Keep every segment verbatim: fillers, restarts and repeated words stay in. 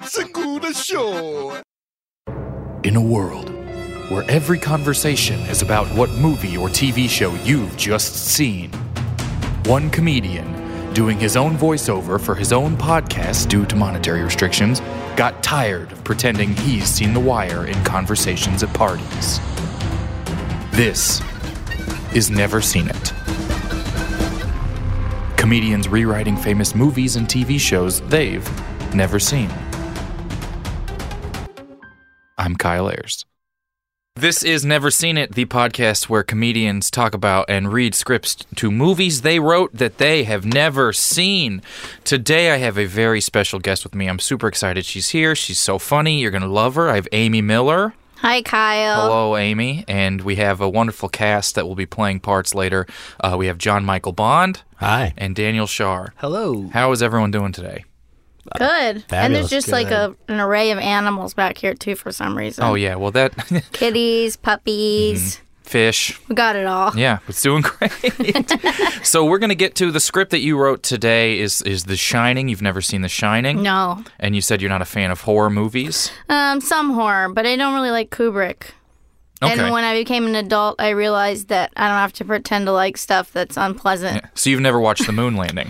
Segura Show. In a world where every conversation is about what movie or T V show you've just seen, one comedian doing his own voiceover for his own podcast due to monetary restrictions got tired of pretending he's seen The Wire in conversations at parties. This is Never Seen It. Comedians rewriting famous movies and T V shows they've never seen. I'm Kyle Ayers. This is Never Seen It, the podcast where comedians talk about and read scripts to movies they wrote that they have never seen. Today I have a very special guest with me. I'm super excited she's here. She's so funny. You're going to love her. I have Amy Miller. Hi, Kyle. Hello, Amy. And we have a wonderful cast that will be playing parts later. Uh, we have John Michael Bond. Hi. And Daniel Shar. Hello. How is everyone doing today? Good. Fabulous. And there's just Good. like a, an array of animals back here, too, for some reason. Oh, yeah. Well, that... Kitties, puppies. Fish. We got it all. Yeah, it's doing great. So we're going to get to the script that you wrote today is is The Shining. You've never seen The Shining. No. And you said you're not a fan of horror movies. Um, some horror, but I don't really like Kubrick. Okay. And when I became an adult, I realized that I don't have to pretend to like stuff that's unpleasant. Yeah. So you've never watched The Moon Landing.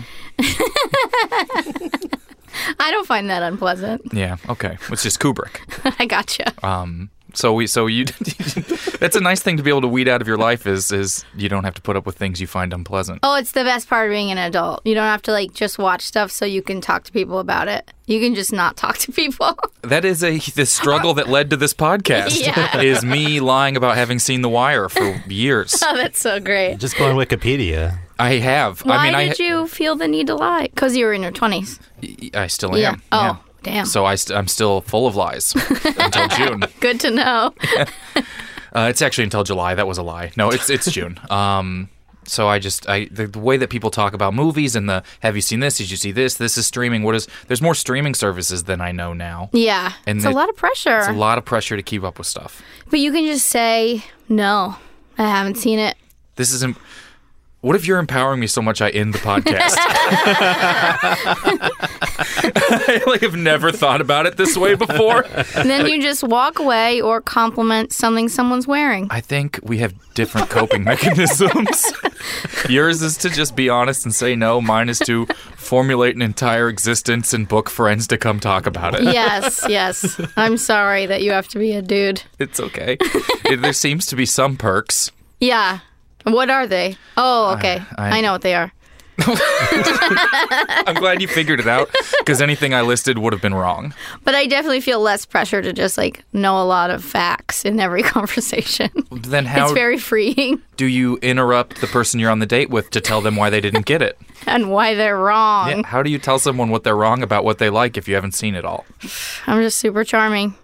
I don't find that unpleasant. Yeah, okay. It's just Kubrick. I gotcha. Um, so we, so you, that's a nice thing to be able to weed out of your life is, is you don't have to put up with things you find unpleasant. Oh, it's the best part of being an adult. You don't have to, like, just watch stuff so you can talk to people about it. You can just not talk to people. That is a the struggle that led to this podcast. Yeah. Is me lying about having seen The Wire for years. Oh, that's so great. Just go on Wikipedia. I have. Why I mean, did I, you feel the need to lie? Because you were in your twenties. I still Yeah. am. Oh, yeah. damn. So I st- I'm still full of lies until June. Good to know. Uh, it's actually until July. That was a lie. No, it's it's June. Um, so I just I the, the way that people talk about movies and the have you seen this? Did you see this? This is streaming. What is? There's more streaming services than I know now. Yeah. And it's it- a lot of pressure. It's a lot of pressure to keep up with stuff. But you can just say, no, I haven't seen it. This isn't. What if you're empowering me so much I end the podcast? I like have never thought about it this way before. And then you just walk away or compliment something someone's wearing. I think we have different coping mechanisms. Yours is to just be honest and say no. Mine is to formulate an entire existence and book friends to come talk about it. Yes, yes. I'm sorry that you have to be a dude. It's okay. It, there seems to be some perks. Yeah. What are they? Oh, okay. I- I- I know what they are. I'm glad you figured it out because anything I listed would have been wrong. But I definitely feel less pressure to just like know a lot of facts in every conversation. Then how It's very freeing. do you interrupt the person you're on the date with to tell them why they didn't get it? And why they're wrong. Yeah, how do you tell someone what they're wrong about what they like if you haven't seen it all? I'm just super charming.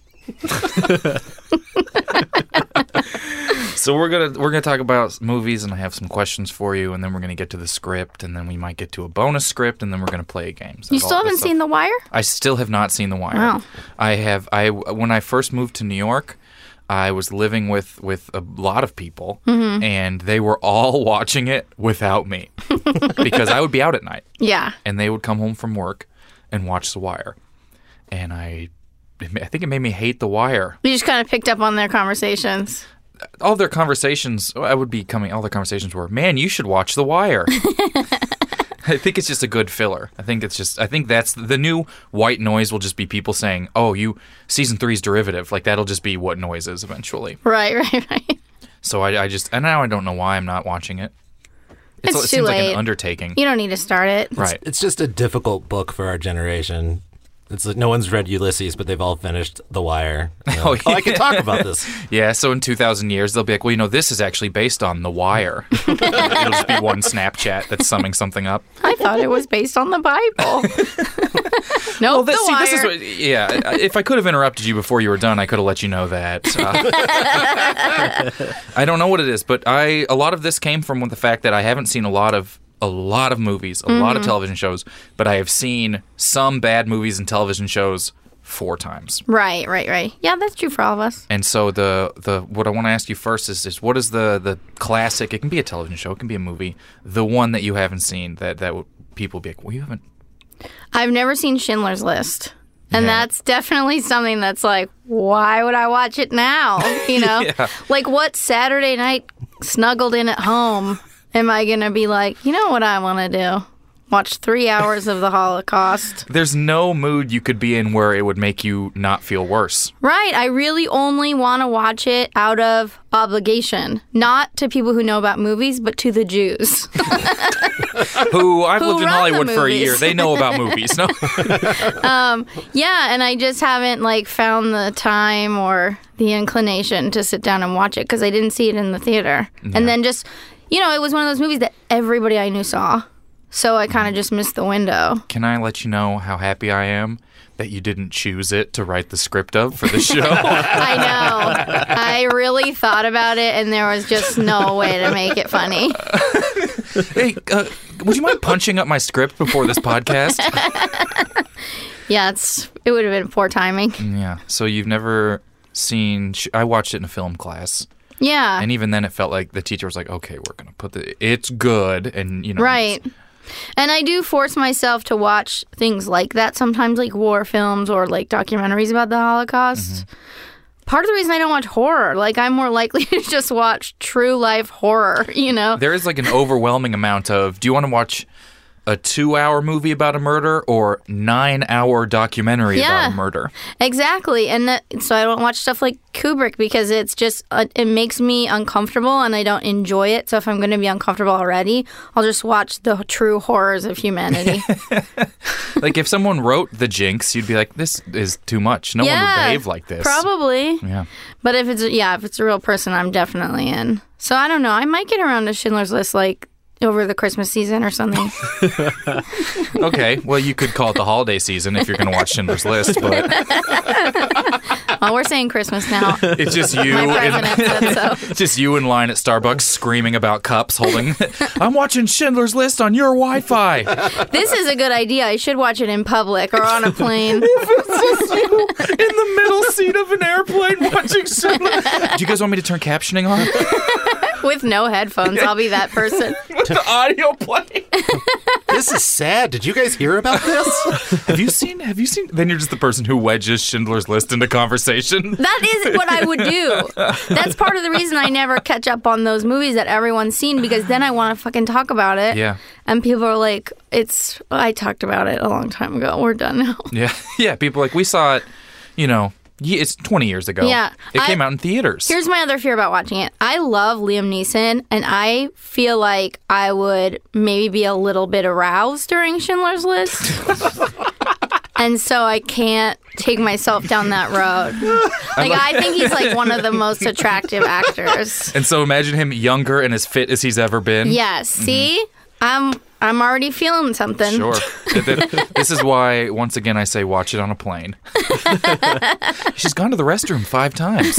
So we're gonna we're gonna talk about movies, and I have some questions for you, and then we're gonna get to the script, and then we might get to a bonus script, and then we're gonna play a game. So You all still this haven't stuff- seen The Wire? I still have not seen The Wire. Wow. I have. I when I first moved to New York, I was living with with a lot of people, Mm-hmm. and they were all watching it without me because I would be out at night, Yeah. and they would come home from work and watch The Wire, and I. I think it made me hate The Wire. You just kind of picked up on their conversations. All their conversations, I would be coming, all their conversations were, man, you should watch The Wire. I think it's just a good filler. I think it's just, I think that's the new white noise will just be people saying, oh, you, season three's derivative. Like, that'll just be what noise is eventually. Right, right, right. So I, I just, and now I don't know why I'm not watching it. It's it too seems like late. an undertaking. You don't need to start it. Right. It's just a difficult book for our generation. It's like no one's read Ulysses, but they've all finished The Wire. You know, Oh, like, oh, I can talk about this. Yeah, so in two thousand years, they'll be like, well, you know, this is actually based on The Wire. It'll just be one Snapchat that's summing something up. I thought it was based on the Bible. No, Well, The this, see, Wire. this is what, yeah. If I could have interrupted you before you were done, I could have let you know that. Uh, I don't know what it is, but I a lot of this came from the fact that I haven't seen a lot of a lot of movies, a Mm-hmm. lot of television shows, but I have seen some bad movies and television shows four times. Right, right, right. Yeah, that's true for all of us. And so the the what I want to ask you first is is what is the the classic? It can be a television show, it can be a movie. The one that you haven't seen that that would, people be like, well, you haven't. I've never seen Schindler's List. And Yeah. that's definitely something that's like, why would I watch it now? You know? Yeah. Like, what Saturday night snuggled in at home am I going to be like, you know what I want to do? Watch three hours of the Holocaust. There's no mood you could be in where it would make you not feel worse. Right. I really only want to watch it out of obligation. Not to people who know about movies, but to the Jews. Who I've Who lived in run the Hollywood for a movies. year. They know about movies. No. Yeah, and I just haven't like found the time or the inclination to sit down and watch it because I didn't see it in the theater. And then just, you know, it was one of those movies that everybody I knew saw. So I kind of just missed the window. Can I let you know how happy I am that you didn't choose it to write the script of for the show? I know. I really thought about it, and there was just no way to make it funny. Hey, uh, would you mind punching up my script before this podcast? Yeah, it's it would have been poor timing. Yeah. So you've never seen? Sh- I watched it in a film class, Yeah. and even then, it felt like the teacher was like, "Okay, we're gonna put the. It's good," and you know, Right. And I do force myself to watch things like that sometimes, like war films or like documentaries about the Holocaust. Part of the reason I don't watch horror, like I'm more likely to just watch true life horror, you know? There is like an overwhelming amount of. Do you want to watch a two-hour movie about a murder or nine-hour documentary Yeah. about a murder? Exactly. And that, so I don't watch stuff like Kubrick because it's just, uh, it makes me uncomfortable and I don't enjoy it. So if I'm going to be uncomfortable already, I'll just watch the true horrors of humanity. Like if someone wrote The Jinx, you'd be like, "This is too much. No one would behave like this." Probably. Yeah. But if it's, yeah, if it's a real person, I'm definitely in. So I don't know. I might get around to Schindler's List like over the Christmas season or something. Okay. Well, you could call it the holiday season if you're going to watch Schindler's List, but Well, we're saying Christmas now. it's just you. My in- president said so. Just you in line at Starbucks screaming about cups, holding. I'm watching Schindler's List on your Wi-Fi. This is a good idea. I should watch it in public or on a plane. In the middle seat of an airplane watching Schindler. Do you guys want me to turn captioning on? With no headphones. I'll be that person. With the audio playing. This is sad. Did you guys hear about this? Have you seen? Have you seen? Then you're just the person who wedges Schindler's List into conversation. That is what I would do. That's part of the reason I never catch up on those movies that everyone's seen because then I want to fucking talk about it. Yeah. And people are like, it's, I talked about it a long time ago. We're done now. Yeah. Yeah. People are like, we saw it, you know, ye- it's twenty years ago. Yeah, It I- came out in theaters. Here's my other fear about watching it. I love Liam Neeson, and I feel like I would maybe be a little bit aroused during Schindler's List. And so I can't take myself down that road. Like, I think he's like one of the most attractive actors. And so imagine him younger and as fit as he's ever been. Yes, see? I'm I'm already feeling something. Sure. Th- th- This is why, once again, I say watch it on a plane. She's gone to the restroom five times.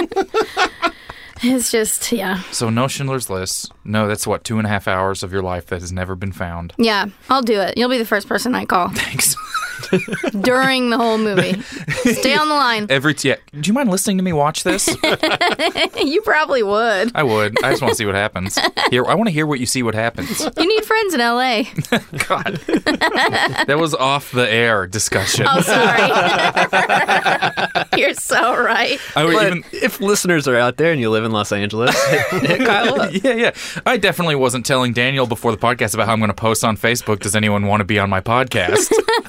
It's just, yeah. So no Schindler's List. No, that's what, two and a half hours of your life that has never been found. Yeah, I'll do it. You'll be the first person I call Thanks. during the whole movie. Stay on the line. Every t- yeah. Do you mind listening to me watch this? You probably would. I would. I just want to see what happens. Here, I want to hear what you see what happens. You need friends in L A. God. That was off the air discussion. Oh, sorry. You're so right. I would But even if listeners are out there and you live in Los Angeles, hit, hit Kyle up. Yeah, yeah. I definitely wasn't telling Daniel before the podcast about how I'm going to post on Facebook. Does anyone want to be on my podcast?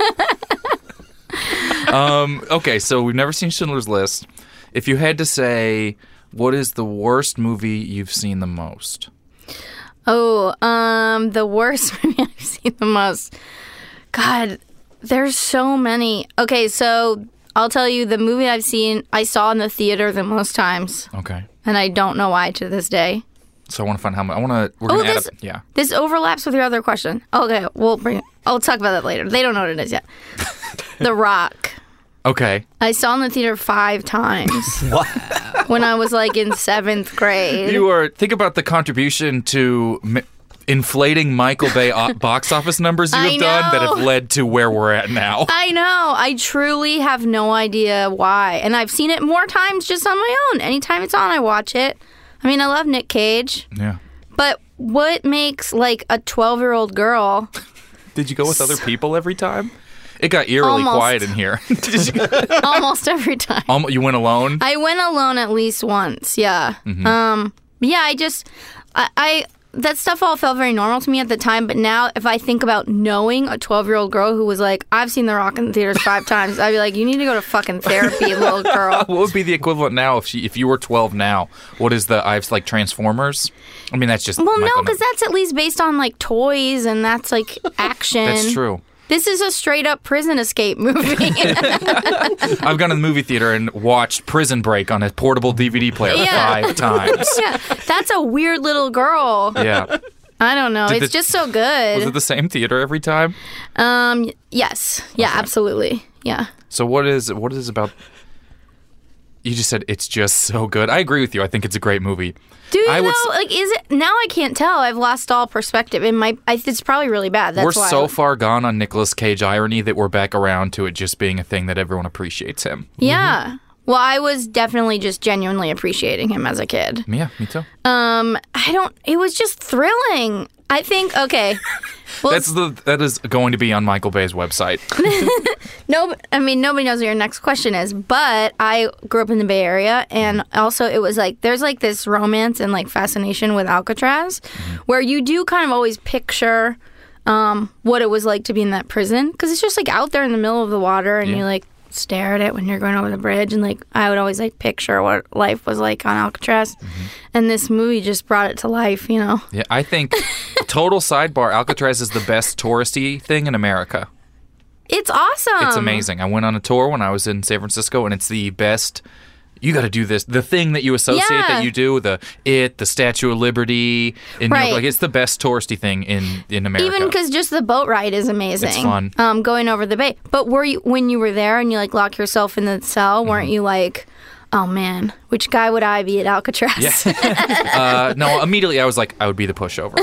um, okay, so we've never seen Schindler's List. If you had to say, what is the worst movie you've seen the most? Oh, um, the worst movie I've seen the most. God, there's so many. Okay, so I'll tell you the movie I've seen, I saw in the theater the most times, Okay. and I don't know why to this day. So I want to find how much. I want to. We're Oh, going to add this, up. Yeah. this overlaps with your other question. Okay, we'll bring it. I'll talk about that later. They don't know what it is yet. The Rock. Okay. I saw in the theater five times. Wow. When I was like in seventh grade. You are. Think about the contribution to m- inflating Michael Bay o- box office numbers you I have done that know. have led to where we're at now. I know. I truly have no idea why. And I've seen it more times just on my own. Anytime it's on, I watch it. I mean, I love Nick Cage. Yeah. But what makes like a twelve-year-old girl... Did you go with other people every time? It got eerily Almost. quiet in here. Did you, Almost every time. um, you went alone? I went alone at least once, yeah. Mm-hmm. Um, yeah, I just, I, I, that stuff all felt very normal to me at the time, but now if I think about knowing a twelve-year-old girl who was like, I've seen The Rock in the theaters five times, I'd be like, you need to go to fucking therapy, little girl. What would be the equivalent now if she, if you were twelve now? What is the, I've like Transformers? I mean, that's just... Well, no, Michael because that's at least based on like toys and that's like action. That's true. This is a straight-up prison escape movie. I've gone to the movie theater and watched Prison Break on a portable D V D player Yeah. five times. Yeah, that's a weird little girl. Yeah. I don't know. Did It's the- just so good. Was it the same theater every time? Um. Yes. Yeah. Absolutely. Yeah. So what is what is about... You just said it's just so good. I agree with you. I think it's a great movie. Do you I know? would s- Like, is it now? I can't tell. I've lost all perspective. It might. I, it's probably really bad. That's We're why. so far gone on Nicolas Cage irony that we're back around to it just being a thing that everyone appreciates him. Yeah. Well, I was definitely just genuinely appreciating him as a kid. Yeah, me too. Um. I don't. It was just thrilling. I think. Okay. Well, That's the that is going to be on Michael Bay's website. No, I mean, nobody knows what your next question is, but I grew up in the Bay Area, and also it was like, there's like this romance and like fascination with Alcatraz, where you do kind of always picture um, what it was like to be in that prison, because it's just like out there in the middle of the water, and Yeah. you like stare at it when you're going over the bridge, and like I would always like picture what life was like on Alcatraz, and this movie just brought it to life, you know? Yeah, I think total sidebar, Alcatraz is the best touristy thing in America. It's awesome. It's amazing. I went on a tour when I was in San Francisco, and it's the best. You got to do this. The thing that you associate Yeah. that you do, the it, the Statue of Liberty, in New York, Right. like it's the best touristy thing in in America. Even because just the boat ride is amazing. It's fun. Um, going over the bay. But were you when you were there and you like lock yourself in the cell? Weren't Mm-hmm. you like, oh man, which guy would I be at Alcatraz? uh, no, immediately I was like, I would be the pushover.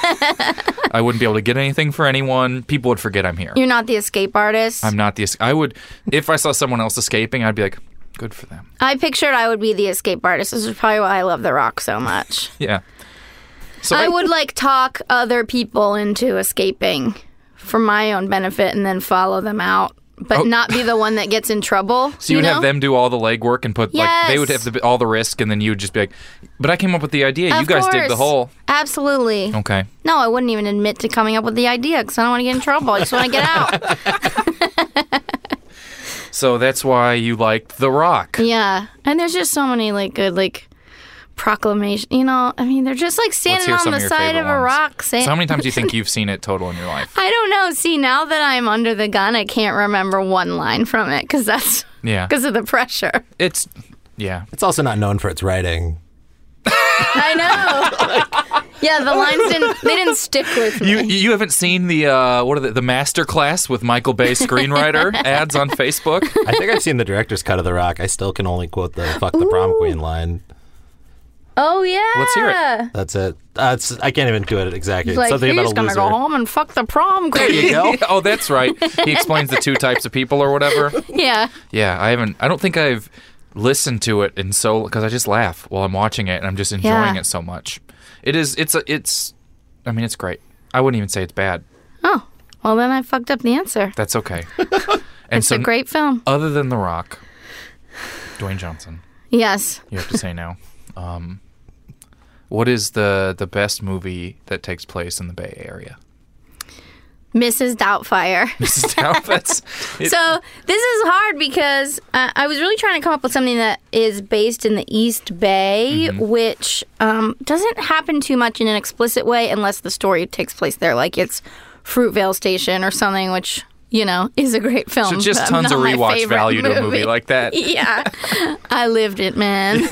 I wouldn't be able to get anything for anyone. People would forget I'm here. You're not the escape artist. I'm not the. es- I would, if I saw someone else escaping, I'd be like, good for them. I pictured I would be the escape artist. This is probably why I love The Rock so much. Yeah. So I would like talk other people into escaping for my own benefit and then follow them out, but Oh. not be the one that gets in trouble. So you would know? have them do all the legwork and put like they would Yes. have the, all the risk, and then you would just be like, "But I came up with the idea. you Of guys dig the course. hole." Absolutely. Okay. No, I wouldn't even admit to coming up with the idea because I don't want to get in trouble. I just want to get out. So that's why you liked The Rock. Yeah, and there's just so many like good like proclamation. You know, I mean, they're just like Let's standing hear on some the of your side favorite of a ones. rock. Saying, So how many times do you think you've seen it total in your life? I don't know. See, now that I'm under the gun, I can't remember one line from it because that's Yeah. because of the pressure. It's yeah. It's also not known for its writing. I know. Yeah, the lines didn't. They didn't stick with me. You you haven't seen the uh, what are the, the master class with Michael Bay screenwriter ads on Facebook? I think I've seen the director's cut of The Rock. I still can only quote the "fuck the prom queen" line. Oh yeah. Let's hear it. That's it. Uh, it's, I can't even do it exactly. He's like, Something he's about a gonna loser. go home and fuck the prom There queen. you go. Oh, that's right. He explains the two types of people or whatever. Yeah. Yeah, I haven't. I don't think I've listened to it in so because I just laugh while I'm watching it and I'm just enjoying Yeah. it so much. It is. It's a. It's. I mean, it's great. I wouldn't even say it's bad. Oh, well then I fucked up the answer. That's okay. And It's so, a great film. other than The Rock, Dwayne Johnson, Yes. you have to say now. Um, what is the the best movie that takes place in the Bay Area? Missus Doubtfire. Missus Dow. That's it, So this is hard because uh, I was really trying to come up with something that is based in the East Bay, Mm-hmm. which um, doesn't happen too much in an explicit way unless the story takes place there, like it's Fruitvale Station or something, which, you know, is a great film. so just but tons not of my rewatch favorite value to a movie like that. Yeah, I lived it, man.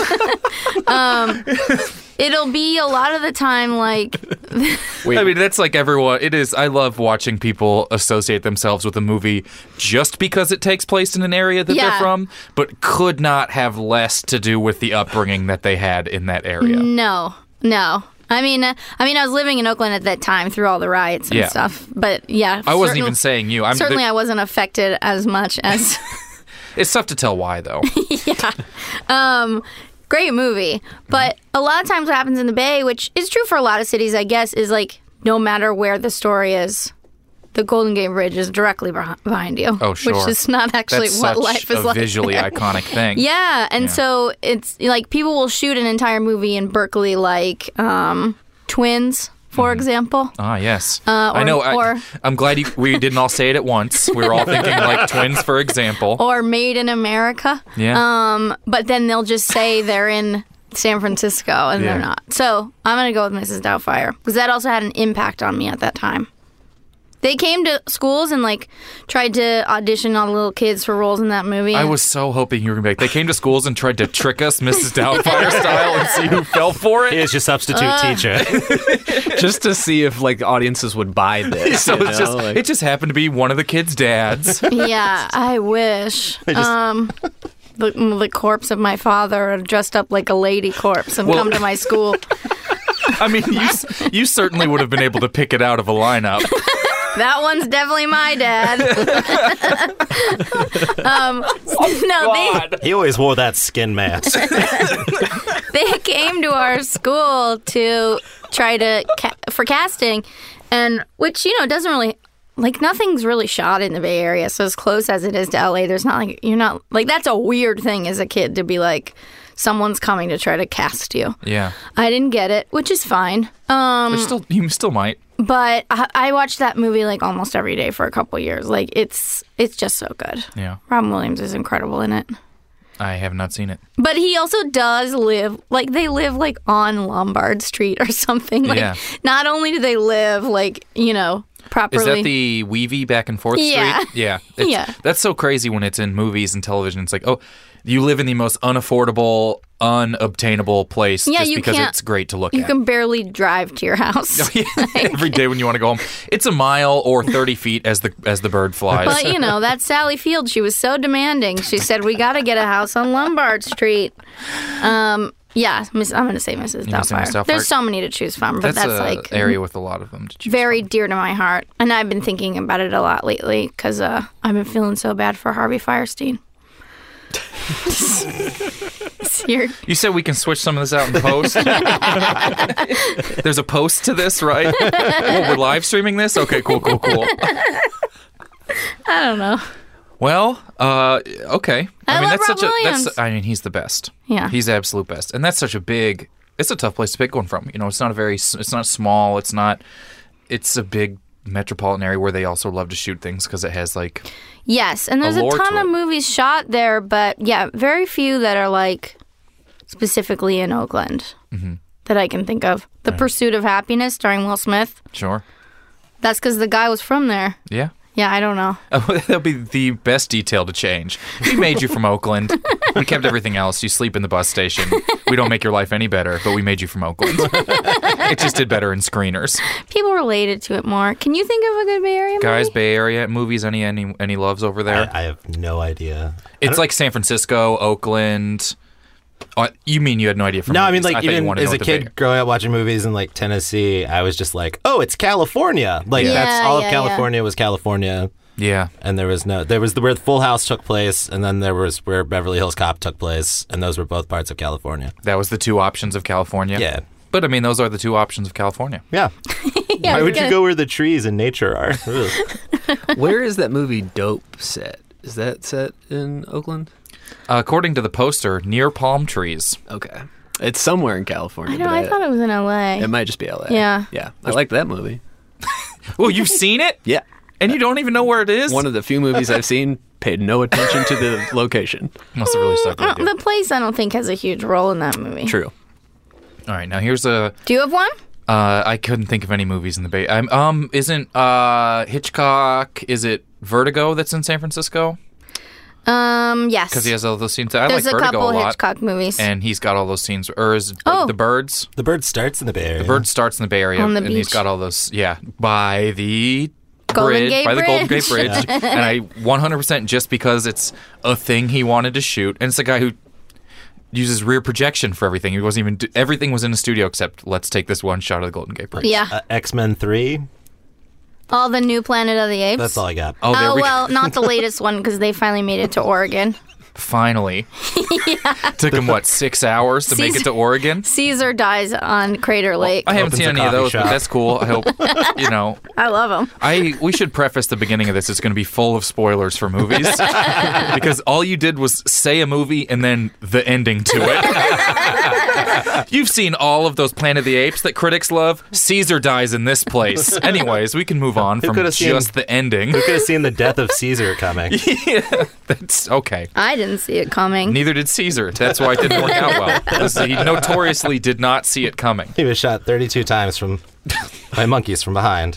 um, it'll be a lot of the time like I mean, that's like everyone. It is. I love watching people associate themselves with a movie just because it takes place in an area that Yeah. they're from, but could not have less to do with the upbringing that they had in that area. no, no. I mean, uh, I mean, I was living in Oakland at that time through all the riots and Yeah. stuff. But yeah, I wasn't certain- even saying you. I'm certainly the- I wasn't affected as much as. It's tough to tell why, though. Yeah. Um, great movie. But a lot of times what happens in the Bay, which is true for a lot of cities, I guess, is like no matter where the story is, the Golden Gate Bridge is directly beh- behind you. Oh, sure. Which is not actually That's what such life is a like. visually there. iconic thing. Yeah, and Yeah. so it's like people will shoot an entire movie in Berkeley, like um, Twins, for example. Ah, yes. Uh, or- I know. I, or- I'm glad you, we didn't all say it at once. We were all thinking like Twins, for example. Or Made in America. Yeah. Um, but then they'll just say they're in San Francisco, and Yeah. they're not. So I'm going to go with Missus Doubtfire, because that also had an impact on me at that time. They came to schools and, like, tried to audition all the little kids for roles in that movie. I was so hoping you were going to be like, they came to schools and tried to trick us Missus Doubtfire style and see who fell for it. Here's your substitute Uh. teacher. Just to see if like audiences would buy this. So you it's know? just, Like- it just happened to be one of the kids' dads. Yeah, I wish. Um, the, the corpse of my father had dressed up like a lady corpse and Well- come to my school. I mean, you, s- you certainly would have been able to pick it out of a lineup. That one's definitely my dad. um, no, they, He always wore that skin mask. they came to our school to try to ca- for casting, and which you know doesn't really like nothing's really shot in the Bay Area. So as close as it is to L A, there's not like you're not like that's a weird thing as a kid to be like someone's coming to try to cast you. Yeah. I didn't get it, which is fine. Um, But still, you still might. but I, I watched that movie like almost every day for a couple years. Like it's it's just so good. Yeah. Robin Williams is incredible in it. I have not seen it. But he also does live, like, they live, like, on Lombard Street or something. Like, Yeah. not only do they live, like, you know, properly. Is that the Weavy back and forth Yeah. street? Yeah. It's, Yeah. That's so crazy when it's in movies and television. It's like, oh, you live in the most unaffordable, unobtainable place Yeah, just you because can't- it's great to look You at. can barely drive to your house. Yeah, every day when you want to go home, it's a mile or thirty feet as the as the bird flies. But, you know, that Sally Field, she was so demanding. She said, we got to get a house on Lombard Street. Um, yeah, Miss, I'm going to say Missus You gonna say Miss Doubtfire. Doubtfire? There's so many to choose from, but that's that's, an like area with a lot of them to choose very from. dear to my heart. And I've been thinking about it a lot lately because uh, I've been feeling so bad for Harvey Firestein. Here. You said we can switch some of this out in post. There's a post to this, right? Oh, we're live streaming this? Okay, cool, cool, cool. I don't know. Well, uh, okay. I love that's Rob such a Williams. that's I mean, he's the best. Yeah. He's the absolute best. And that's such a big it's a tough place to pick one from. You know, it's not a very it's not small, it's not it's a big metropolitan area where they also love to shoot things because it has like Yes, and there's a, lore ton to of it. movies shot there, but yeah, very few that are like specifically in Oakland Mm-hmm. that I can think of. The Pursuit of Happiness starring Will Smith. sure. That's because the guy was from there. Yeah. Yeah, I don't know. That'll be the best detail to change. We made you from Oakland. We kept everything else. You sleep in the bus station. We don't make your life any better, but we made you from Oakland. It just did better in screeners. People related to it more. Can you think of a good Bay Area Guys, movie? Bay Area movies, any any any loves over there? I, I have no idea. It's like San Francisco, Oakland. Oh, you mean you had no idea from No, I mean, movies. like, thought you even wanted to as know a what the kid Bay- growing up watching movies in, like, Tennessee, I was just like, oh, it's California. Like, Yeah. that's all Yeah, of yeah, California was California. Yeah. And there was no, there was the, where Full House took place, and then there was where Beverly Hills Cop took place, and those were both parts of California. That was the two options of California. Yeah. But I mean, those are the two options of California. Yeah. Yeah, Why I would was you gonna- go where the trees and nature are? Ugh. Where is that movie Dope set? Is that set in Oakland? Uh, according to the poster, near palm trees. Okay. It's somewhere in California. I know, but I thought it was in L A. it might just be L A. Yeah. Yeah. I liked that movie. Well, you've seen it? Yeah. And you don't even know where it is? One of the few movies I've seen paid no attention to the location. Must have really stuck Uh, with you. the place I don't think has a huge role in that movie. True. All right, now here's a... Do you have one? Uh, I couldn't think of any movies in the Bay. Um, um isn't uh, Hitchcock, is it Vertigo that's in San Francisco? Um, yes. Because he has all those scenes. I There's like a Vertigo couple a lot. Hitchcock movies. And he's got all those scenes. Or is Oh. The Birds? The bird starts in the Bay Area. The Bird starts in the Bay Area. On the and he's beach. got all those, yeah, by the Golden bridge, Gate by the Golden Gate Bridge. Bridge. And I one hundred percent just because it's a thing he wanted to shoot. And it's a guy who uses rear projection for everything. He wasn't even, do- everything was in the studio except let's take this one shot of the Golden Gate Bridge. Yeah. Uh, X-Men three. All the new Planet of the Apes. That's all I got. Oh, there Oh, we well, not the latest one because they finally made it to Oregon. Finally. Took him, what, six hours to make it to Oregon? Caesar dies on Crater Lake. I haven't Opens seen a any of coffee those, shop. but that's cool. I hope, you know. I love him. I We should preface the beginning of this. It's going to be full of spoilers for movies. Because all you did was say a movie and then the ending to it. You've seen all of those Planet of the Apes that critics love. Caesar dies in this place. Anyways, we can move on from could've just seen- the ending. Who could have seen the death of Caesar coming? Yeah, that's okay. I didn't see it coming. Neither did Caesar. That's why it didn't work out well. Because he notoriously did not see it coming. He was shot thirty-two times from by monkeys from behind.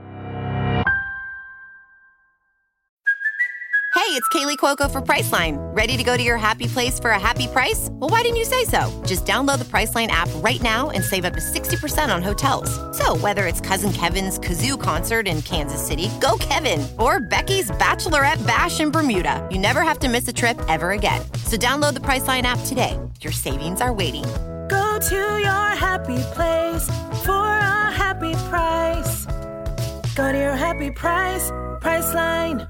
Hey, it's Kaylee Cuoco for Priceline. Ready to go to your happy place for a happy price? Well, why didn't you say so? Just download the Priceline app right now and save up to sixty percent on hotels. So whether it's Cousin Kevin's Kazoo Concert in Kansas City, go Kevin, or Becky's Bachelorette Bash in Bermuda, you never have to miss a trip ever again. So download the Priceline app today. Your savings are waiting. Go to your happy place for a happy price. Go to your happy price, Priceline.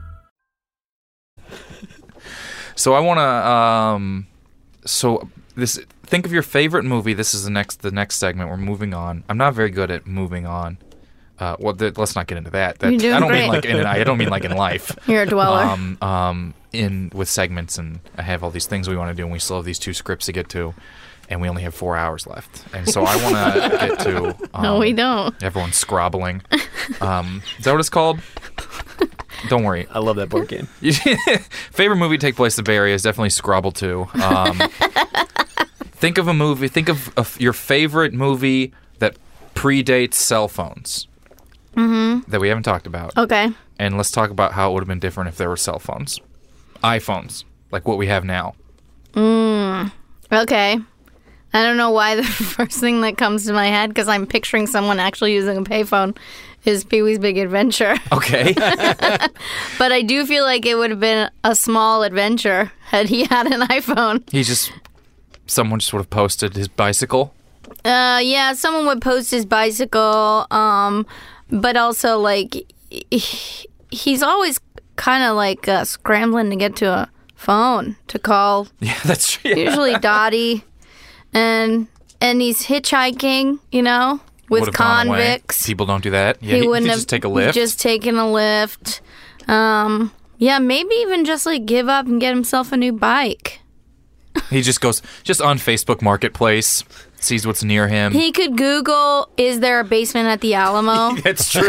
So I want to. Um, so this. Think of your favorite movie. This is the next. The next segment. We're moving on. I'm not very good at moving on. Uh, well, th- let's not get into that. that You're doing I don't mean great. like in. I don't mean like in life. You're a dweller. Um, um, in with segments, and I have all these things we want to do, and we still have these two scripts to get to, and we only have four hours left. And so I want to get to. Um, no, we don't. Everyone's scrobbling. Um, is that what it's called? Don't worry. I love that board game. Favorite movie to take place in the Bay Area is definitely Scrabble two. Um, think of a movie. Think of, of your favorite movie that predates cell phones Mm-hmm. that we haven't talked about. Okay. And let's talk about how it would have been different if there were cell phones. iPhones, like what we have now. Mm. Okay. I don't know why the first thing that comes to my head, because I'm picturing someone actually using a payphone, is Pee-wee's Big Adventure. Okay. But I do feel like it would have been a small adventure had he had an iPhone. He just, someone just would have posted his bicycle. Uh, yeah, someone would post his bicycle, um, but also, like, he- he's always kind of, like, uh, scrambling to get to a phone to call, Yeah, that's true. usually Dottie, and and he's hitchhiking, you know, with Would have gone away. convicts. People don't do that. Yeah, he he, wouldn't he have just take a lift. just taken a lift. Um, yeah, maybe even just, like, give up and get himself a new bike. He just goes, just on Facebook Marketplace, sees what's near him. He could Google, is there a basement at the Alamo? That's true.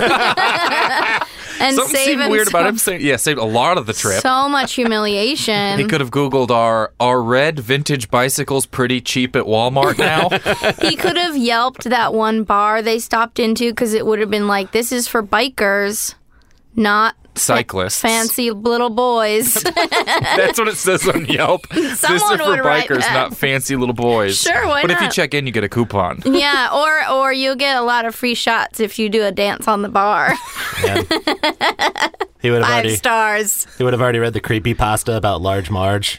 And Something save seemed weird about him himself saying, yeah, saved a lot of the trip. so much humiliation. He could have Googled, are, are red vintage bicycles pretty cheap at Walmart now? He could have Yelped that one bar they stopped into, because it would have been like, this is for bikers, not Cyclists. fancy little boys. That's what it says on Yelp. This is Someone for would write bikers, that. not fancy little boys. Sure, why But if you not? check in, you get a coupon. Yeah, or or you'll get a lot of free shots if you do a dance on the bar. Man. He would have Five already stars. he would have already read the creepypasta about Large Marge.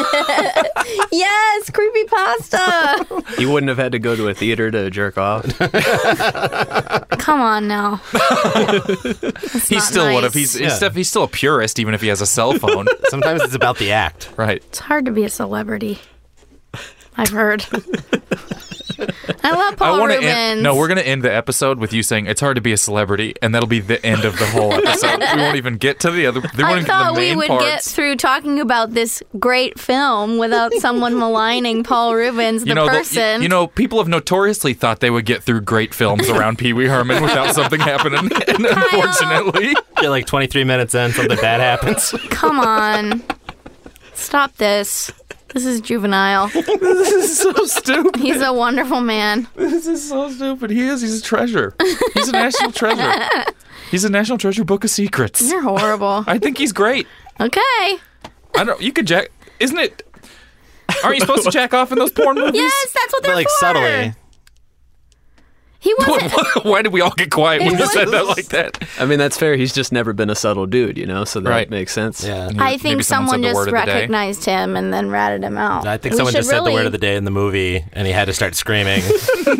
Yes, creepy pasta. He wouldn't have had to go to a theater to jerk off. Come on now. That's He not still would have. nice. He's, Yeah. he's, def- he's still a purist, even if he has a cell phone. Sometimes it's about the act. Right. It's hard to be a celebrity. I've heard. I love Paul I want to Rubens. end. No, we're going to end the episode with you saying it's hard to be a celebrity, and that'll be the end of the whole episode. We won't even get to the other. They won't I even get to thought the we main would parts. get through talking about this great film without someone maligning Paul Rubens, the you know, the- person. you, you know, people have notoriously thought they would get through great films around Pee Wee Herman without something happening, and unfortunately, Get like twenty-three minutes in, something bad happens. Come on. Stop this. This is juvenile. this is so stupid. He's a wonderful man. This is so stupid. He is. He's a treasure. He's a national treasure. He's a National Treasure Book of Secrets. You're horrible. I think he's great. Okay. I don't. You could jack. Isn't it? Aren't you supposed to jack off in those porn movies? Yes, that's what they're But like for. subtly. He wasn't. Why did we all get quiet when It you said was- that like that? I mean, that's fair. He's just never been a subtle dude, you know, so that Right. makes sense. Yeah. I Maybe think someone someone said the just word of the day. recognized him and then ratted him out. I think We someone should just said the really- word of the day in the movie, and he had to start screaming.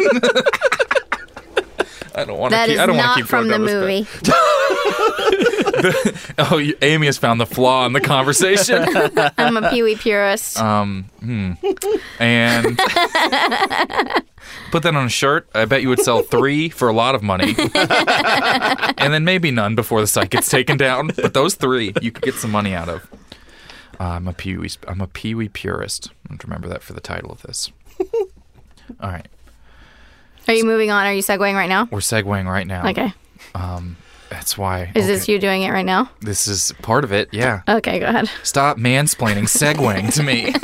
I don't want to. That keep, is I don't want to not keep from the going down this movie. path. the, oh, you, Amy has found the flaw in the conversation. I'm a Pee-wee purist. Um, hmm. And put that on a shirt. I bet you would sell three for a lot of money. And then maybe none before the site gets taken down. But those three, you could get some money out of. Uh, I'm a Pee-wee. I'm a Pee-wee purist. I have to remember that for the title of this. All right. Are you moving on? Are you segueing right now? We're segueing right now. Okay. Um, that's why. Is okay. this you doing it right now? This is part of it, yeah. Okay, go ahead. Stop mansplaining, segueing to me.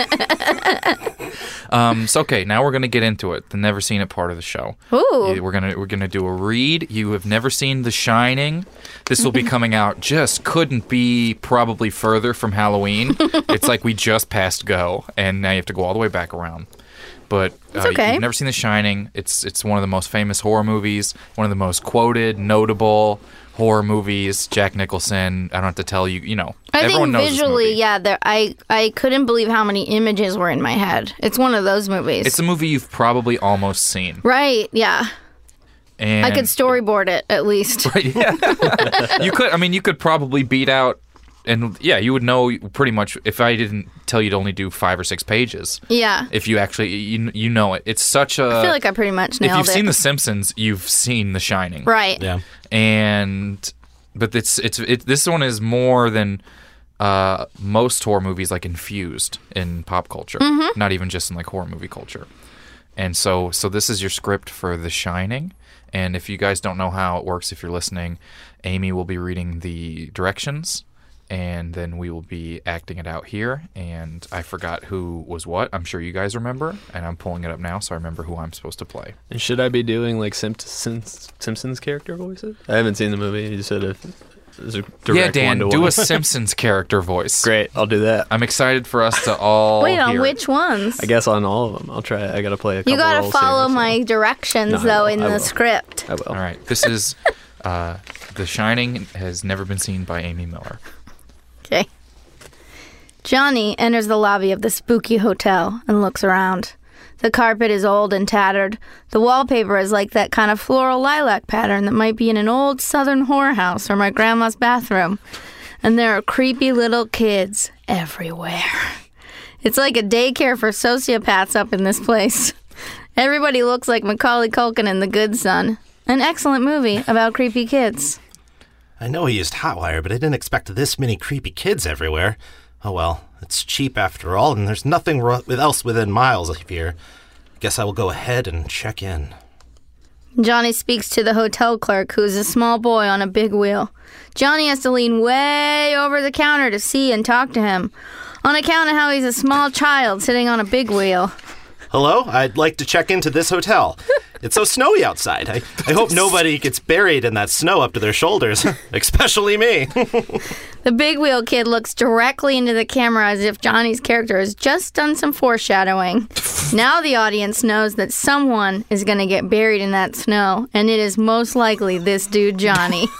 um, so okay, now we're gonna get into it. The never seen it part of the show. Ooh. We're gonna we're gonna do a read. You have never seen The Shining. This will be coming out. Just couldn't be probably further from Halloween. It's like we just passed go, and now you have to go all the way back around. But uh, okay. You've never seen The Shining. It's it's one of the most famous horror movies, one of the most quoted, notable horror movies. Jack Nicholson. I don't have to tell you. You know, I everyone think knows visually, this movie. yeah. There, I I couldn't believe how many images were in my head. It's one of those movies. It's a movie you've probably almost seen. Right? Yeah. And I could storyboard it at least. Right, yeah. You could. I mean, you could probably beat out. And yeah, you would know pretty much if I didn't tell you to only do five or six pages. Yeah. If you actually, you, you know it. It's such a... I feel like I pretty much nailed it. If you've seen The Simpsons, you've seen The Shining. Right. Yeah. And, but it's, it's, it, this one is more than uh, most horror movies, like infused in pop culture. Mm-hmm. Not even just in like horror movie culture. And so, so this is your script for The Shining. And if you guys don't know how it works, if you're listening, Amy will be reading the directions. And then we will be acting it out here. And I forgot who was what. I'm sure you guys remember. And I'm pulling it up now, so I remember who I'm supposed to play. And should I be doing like Simpsons Simpsons character voices? I haven't seen the movie. You said it was a direct Yeah, Dan, one-to-one. do a Simpsons character voice. Great, I'll do that. I'm excited for us to all Wait, on hear which it. ones? I guess on all of them. I'll try. I gotta play a couple You gotta roles follow here, so- my directions, No, I though, will, in I the will. script. I will. All right. This is uh, The Shining has never been seen by Amy Miller. Okay. Johnny enters the lobby of the spooky hotel and looks around. The carpet is old and tattered. The wallpaper is like that kind of floral lilac pattern that might be in an old southern whorehouse or my grandma's bathroom. And there are creepy little kids everywhere. It's like a daycare for sociopaths up in this place. Everybody looks like Macaulay Culkin in The Good Son. An excellent movie about creepy kids. I know he used Hotwire, but I didn't expect this many creepy kids everywhere. Oh well, it's cheap after all, and there's nothing ro- else within miles of here. Guess I will go ahead and check in. Johnny speaks to the hotel clerk, who is a small boy on a big wheel. Johnny has to lean way over the counter to see and talk to him, on account of how he's a small child sitting on a big wheel. Hello, I'd like to check into this hotel. It's so snowy outside. I, I hope nobody gets buried in that snow up to their shoulders, especially me. The big wheel kid looks directly into the camera as if Johnny's character has just done some foreshadowing. Now the audience knows that someone is going to get buried in that snow, and it is most likely this dude, Johnny.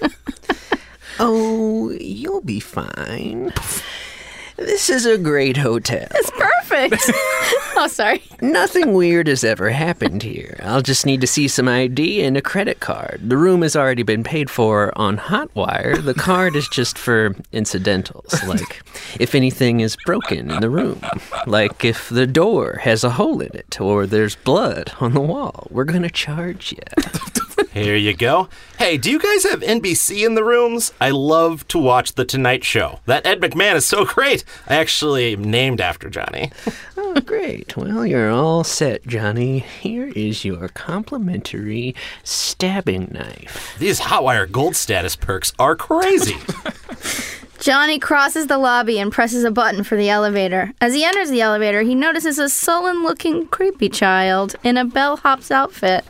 Oh, you'll be fine. This is a great hotel. It's perfect. Oh, sorry. Nothing weird has ever happened here. I'll just need to see some I D and a credit card. The room has already been paid for on Hotwire. The card is just for incidentals, like if anything is broken in the room, like if the door has a hole in it or there's blood on the wall. We're going to charge you. Here you go. Hey, do you guys have N B C in the rooms? I love to watch The Tonight Show. That Ed McMahon is so great. I actually am named after Johnny. Oh, great. Well, you're all set, Johnny. Here is your complimentary stabbing knife. These Hotwire Gold status perks are crazy. Johnny crosses the lobby and presses a button for the elevator. As he enters the elevator, he notices a sullen-looking creepy child in a bellhop's outfit.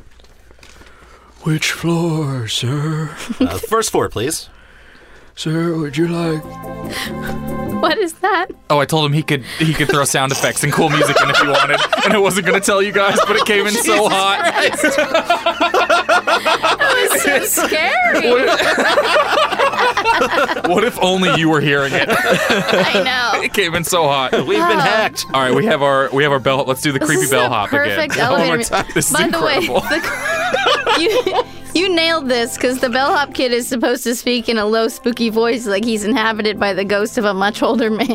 Which floor, sir? Uh, first floor, please. Sir, would you like... What is that? Oh, I told him he could he could throw sound effects and cool music in if he wanted, and I wasn't gonna tell you guys, but it came in so hot. That was so scary. What if only you were hearing it? I know. It came in so hot. We've been hacked. All right, we have our we have our bell. Let's do the This creepy is a bellhop again. perfect One more elevator. time. This is By incredible. the way, the, you, You nailed this, because the bellhop kid is supposed to speak in a low, spooky voice like he's inhabited by the ghost of a much older man.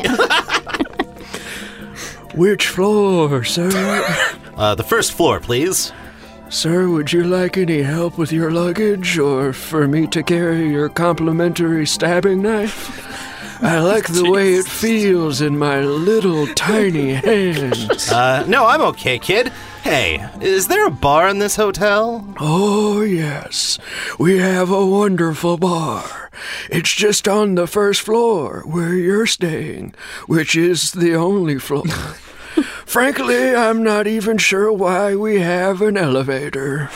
Which floor, sir? Uh, the first floor, please. Sir, would you like any help with your luggage, or for me to carry your complimentary stabbing knife? I like the way it feels in my little tiny hands. Uh, no, I'm okay, kid. Hey, is there a bar in this hotel? Oh, yes. We have a wonderful bar. It's just on the first floor where you're staying, which is the only floor. Frankly, I'm not even sure why we have an elevator.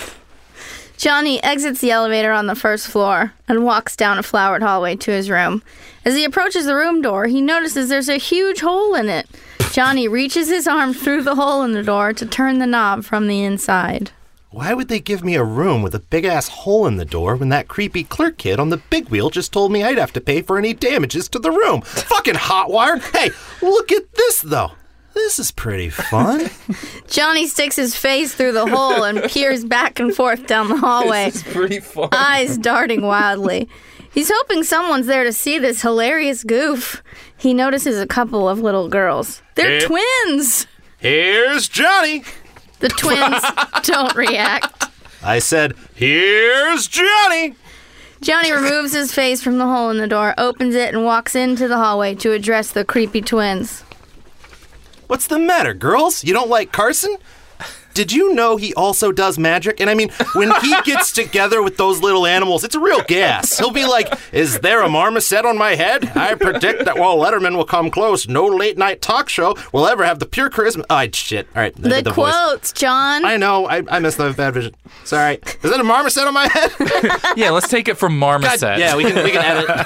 Johnny exits the elevator on the first floor and walks down a flowered hallway to his room. As he approaches the room door, he notices there's a huge hole in it. Johnny reaches his arm through the hole in the door to turn the knob from the inside. Why would they give me a room with a big-ass hole in the door when that creepy clerk kid on the big wheel just told me I'd have to pay for any damages to the room? Fucking hotwire! Hey, look at this, though. This is pretty fun. Johnny sticks his face through the hole and peers back and forth down the hallway. This is pretty fun. Eyes darting wildly. He's hoping someone's there to see this hilarious goof. He notices a couple of little girls. They're Hey. twins! Here's Johnny. The twins don't react. I said, here's Johnny. Johnny removes his face from the hole in the door, opens it, and walks into the hallway to address the creepy twins. What's the matter, girls? You don't like Carson? Did you know he also does magic? And I mean, when he gets together with those little animals, it's a real gas. He'll be like, is there a marmoset on my head? I predict that while Letterman will come close, no late-night talk show will ever have the pure charisma. Oh, shit. All right. The, the quotes, voice. John. I know. I, I missed the bad vision. Sorry. Is that a marmoset on my head? Yeah, let's take it from Marmoset. God, yeah, we can, we can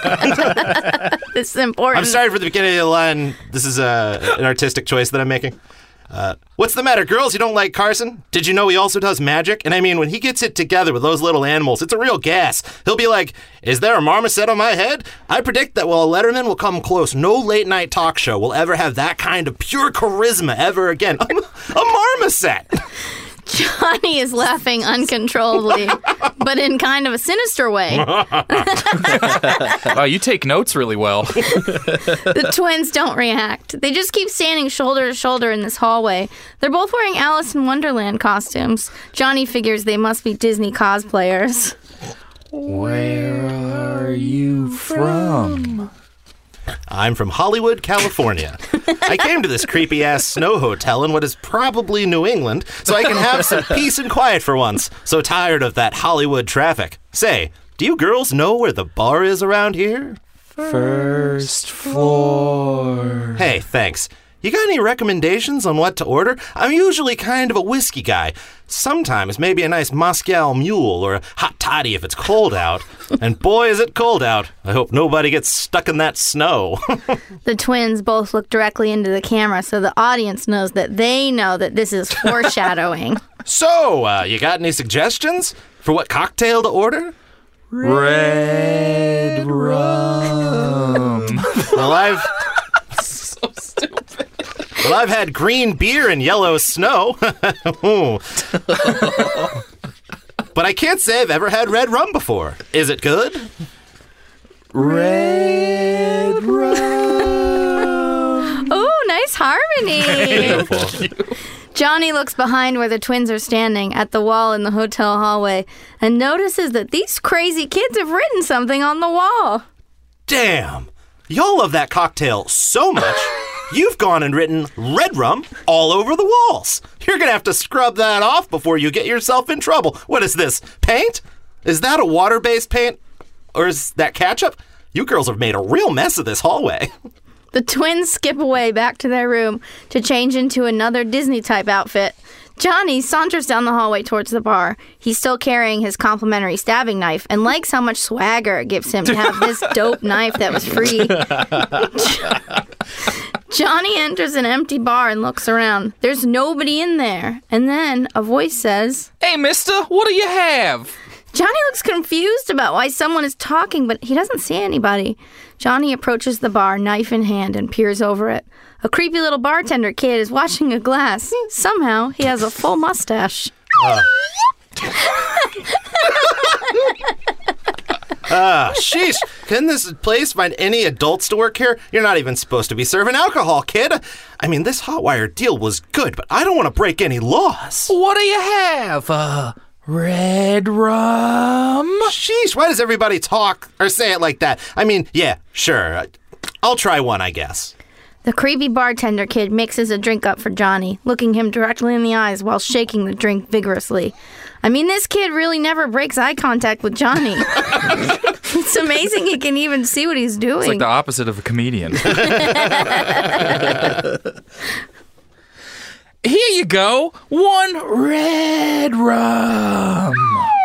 edit. This is important. I'm sorry for the beginning of the line. This is uh, an artistic choice that I'm making. Uh, what's the matter, girls? You don't like Carson? Did you know he also does magic? And I mean, when he gets it together with those little animals, it's a real gas. He'll be like, is there a marmoset on my head? I predict that while Letterman will come close, no late-night talk show will ever have that kind of pure charisma ever again. A, a marmoset! Johnny is laughing uncontrollably, but in kind of a sinister way. Wow, you take notes really well. The twins don't react. They just keep standing shoulder to shoulder in this hallway. They're both wearing Alice in Wonderland costumes. Johnny figures they must be Disney cosplayers. Where are you from? I'm from Hollywood, California. I came to this creepy-ass snow hotel in what is probably New England so I can have some peace and quiet for once. So tired of that Hollywood traffic. Say, do you girls know where the bar is around here? First floor. Hey, thanks. You got any recommendations on what to order? I'm usually kind of a whiskey guy. Sometimes maybe a nice Moscow Mule or a hot toddy if it's cold out. And boy, is it cold out. I hope nobody gets stuck in that snow. The twins both look directly into the camera so the audience knows that they know that this is foreshadowing. So, uh, you got any suggestions for what cocktail to order? Red rum. Well, I've... so stupid. Well, I've had green beer and yellow snow. But I can't say I've ever had red rum before. Is it good? Red rum. Oh, nice harmony. Johnny looks behind where the twins are standing at the wall in the hotel hallway and notices that these crazy kids have written something on the wall. Damn. Y'all love that cocktail so much, you've gone and written red rum all over the walls. You're going to have to scrub that off before you get yourself in trouble. What is this, paint? Is that a water-based paint? Or is that ketchup? You girls have made a real mess of this hallway. The twins skip away back to their room to change into another Disney-type outfit. Johnny saunters down the hallway towards the bar. He's still carrying his complimentary stabbing knife and likes how much swagger it gives him to have this dope knife that was free. Johnny enters an empty bar and looks around. There's nobody in there. And then a voice says, "Hey, mister, what do you have?" Johnny looks confused about why someone is talking, but he doesn't see anybody. Johnny approaches the bar, knife in hand, and peers over it. A creepy little bartender kid is washing a glass. Somehow, he has a full mustache. Uh, Ah, sheesh. Couldn't this place find any adults to work here? You're not even supposed to be serving alcohol, kid. I mean, this Hotwire deal was good, but I don't want to break any laws. What do you have? Uh, red rum? Sheesh, why does everybody talk or say it like that? I mean, yeah, sure. I'll try one, I guess. The creepy bartender kid mixes a drink up for Johnny, looking him directly in the eyes while shaking the drink vigorously. I mean, this kid really never breaks eye contact with Johnny. It's amazing he can even see what he's doing. It's like the opposite of a comedian. Here you go. One red rum.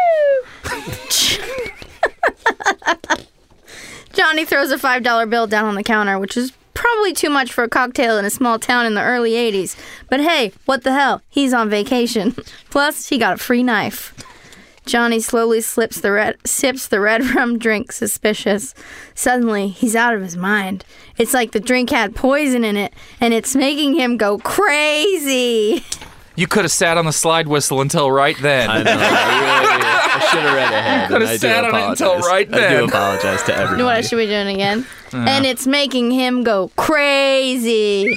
Johnny throws a five dollar bill down on the counter, which is probably too much for a cocktail in a small town in the early eighties. But hey, what the hell? He's on vacation. Plus, he got a free knife. Johnny slowly slips the red, sips the red rum drink, suspicious. Suddenly, he's out of his mind. It's like the drink had poison in it, and it's making him go crazy. You could have sat on the slide whistle until right then. I know. I, really, I should have read ahead. Could have and I sat do on it apologize. until right I then. do apologize to everybody. What should we do it again? And it's making him go crazy.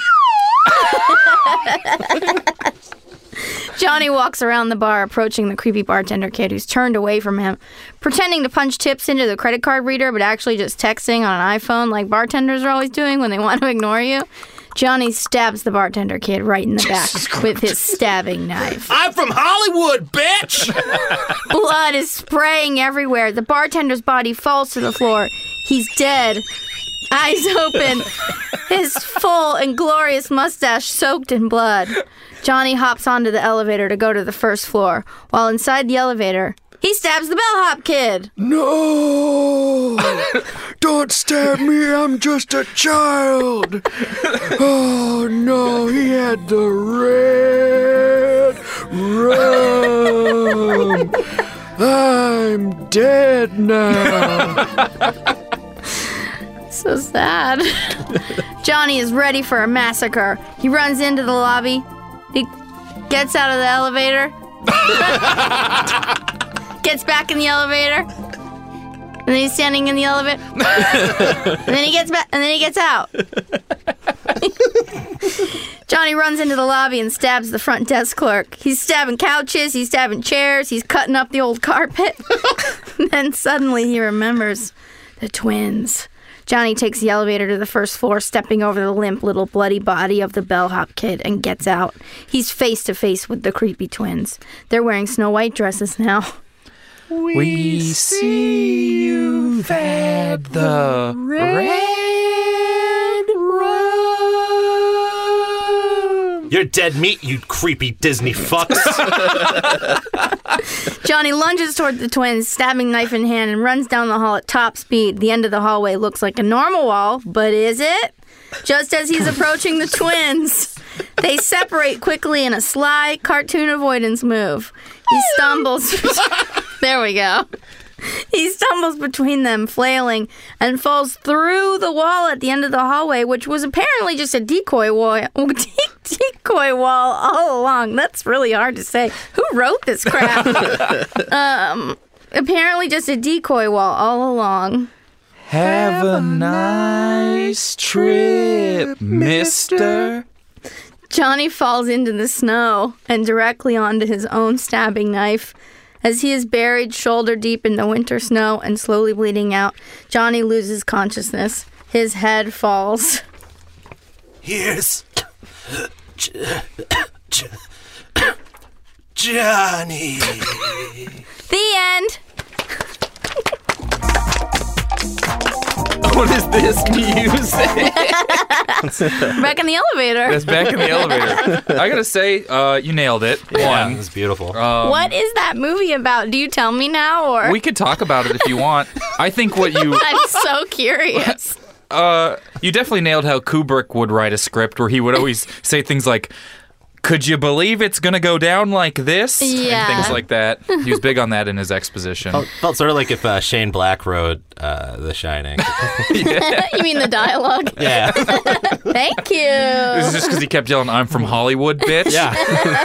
Johnny walks around the bar, approaching the creepy bartender kid who's turned away from him, pretending to punch tips into the credit card reader, but actually just texting on an iPhone like bartenders are always doing when they want to ignore you. Johnny stabs the bartender kid right in the back with his stabbing knife. I'm from Hollywood, bitch! Blood is spraying everywhere. The bartender's body falls to the floor. He's dead. Eyes open. His full and glorious mustache soaked in blood. Johnny hops onto the elevator to go to the first floor. While inside the elevator, he stabs the bellhop kid. No! Don't stab me, I'm just a child! Oh no, he had the red rum! I'm dead now! So sad. Johnny is ready for a massacre. He runs into the lobby. He gets out of the elevator. Gets back in the elevator. And then he's standing in the elevator. And then he gets back and then he gets out. Johnny runs into the lobby and stabs the front desk clerk. He's stabbing couches, he's stabbing chairs, he's cutting up the old carpet. Then suddenly he remembers the twins. Johnny takes the elevator to the first floor, stepping over the limp little bloody body of the bellhop kid, and gets out. He's face to face with the creepy twins. They're wearing Snow White dresses now. We see you've had the red rum. You're dead meat, you creepy Disney fucks. Johnny lunges toward the twins, stabbing knife in hand, and runs down the hall at top speed. The end of the hallway looks like a normal wall, but is it? Just as he's approaching the twins, they separate quickly in a sly cartoon avoidance move. He stumbles. There we go. He stumbles between them, flailing, and falls through the wall at the end of the hallway, which was apparently just a decoy wall, decoy wall all along. That's really hard to say. Who wrote this crap? um, apparently just a decoy wall all along. Have a nice trip, mister. Johnny falls into the snow and directly onto his own stabbing knife. As he is buried shoulder deep in the winter snow and slowly bleeding out, Johnny loses consciousness. His head falls. Here's Johnny. The end. What is this music? Back in the elevator. That's back in the elevator. I gotta say, uh, you nailed it. Yeah, One. it's beautiful. Um, What is that movie about? Do you tell me now, or We could talk about it if you want. I think what you I'm so curious. uh, you definitely nailed how Kubrick would write a script where he would always say things like, could you believe it's going to go down like this? Yeah. And things like that. He was big on that in his exposition. Felt, felt sort of like if uh, Shane Black wrote uh, The Shining. You mean the dialogue? Yeah. Thank you. This is just because he kept yelling, I'm from Hollywood, bitch. Yeah.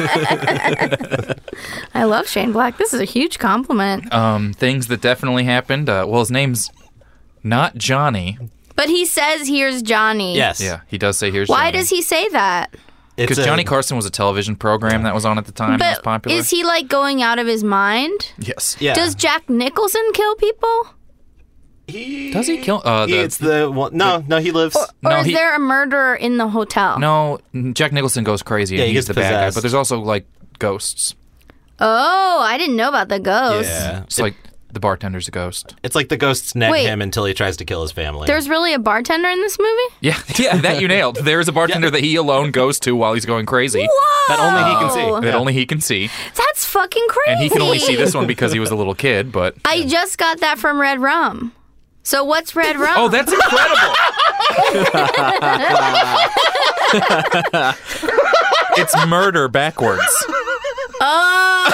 I love Shane Black. This is a huge compliment. Um, things that definitely happened. Uh, well, his name's not Johnny. But he says, here's Johnny. Yes. Yeah, he does say here's Why Johnny. does he say that? Because Johnny Carson was a television program that was on at the time that was But popular. is he like going out of his mind? Yes. Yeah. Does Jack Nicholson kill people? he, Does he kill? Uh, he- the, it's the one. No, no, he lives. Or No, is he- there a murderer in the hotel? No, Jack Nicholson goes crazy Yeah, and he he's gets the bad guy. possessed. But there's also like ghosts. Oh, I didn't know about the ghost. Yeah. It's like the bartender's a ghost. It's like the ghosts nag Wait. him until he tries to kill his family. There's really a bartender in this movie? Yeah, yeah, that you nailed. There's a bartender that he alone goes to while he's going crazy. Whoa! that only he can see. That only he can see. That's fucking crazy. And he can only see this one because he was a little kid, but... I just got that from Red Rum. So what's Red Rum? Oh, that's incredible! It's murder backwards. Oh.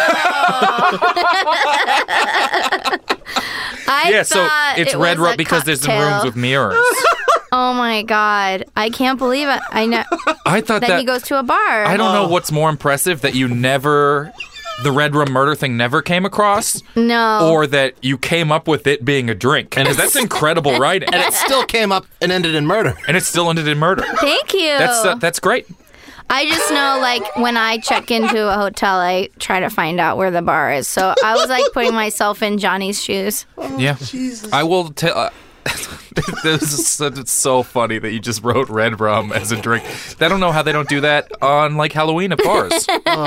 I Yeah, so thought it's it red was rum a because there's some cocktail. rooms with mirrors. Oh my god. I can't believe it. I know I thought that that... he goes to a bar. I don't know what's more impressive, that you never... The red rum murder thing never came across, No. or that you came up with it being a drink. And that's incredible writing. And it still came up and ended in murder. And it still ended in murder. Thank you. That's uh, that's great. I just know, like, when I check into a hotel, I try to find out where the bar is. So I was, like, putting myself in Johnny's shoes. Yeah. I will tell... Uh, this is so, it's so funny that you just wrote red rum as a drink. I don't know how they don't do that on, like, Halloween at bars.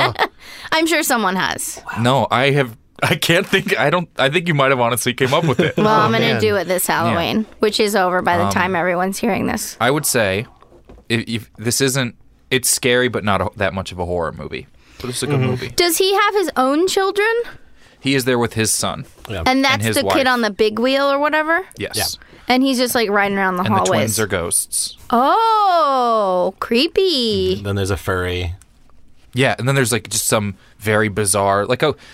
I'm sure someone has. No, I have... I can't think... I don't... I think you might have honestly came up with it. Well, I'm going to man. do it this Halloween, which is over by the Um, time everyone's hearing this. I would say, if, if this isn't... It's scary, but not a, that much of a horror movie. But it's a good movie. Does he have his own children? He is there with his son. Yeah. And that's his the wife. kid on the big wheel or whatever? Yes. And he's just, like, riding around the And the hallways. twins are ghosts. Oh, creepy. Then there's a furry. Yeah, and then there's like just some very bizarre, like a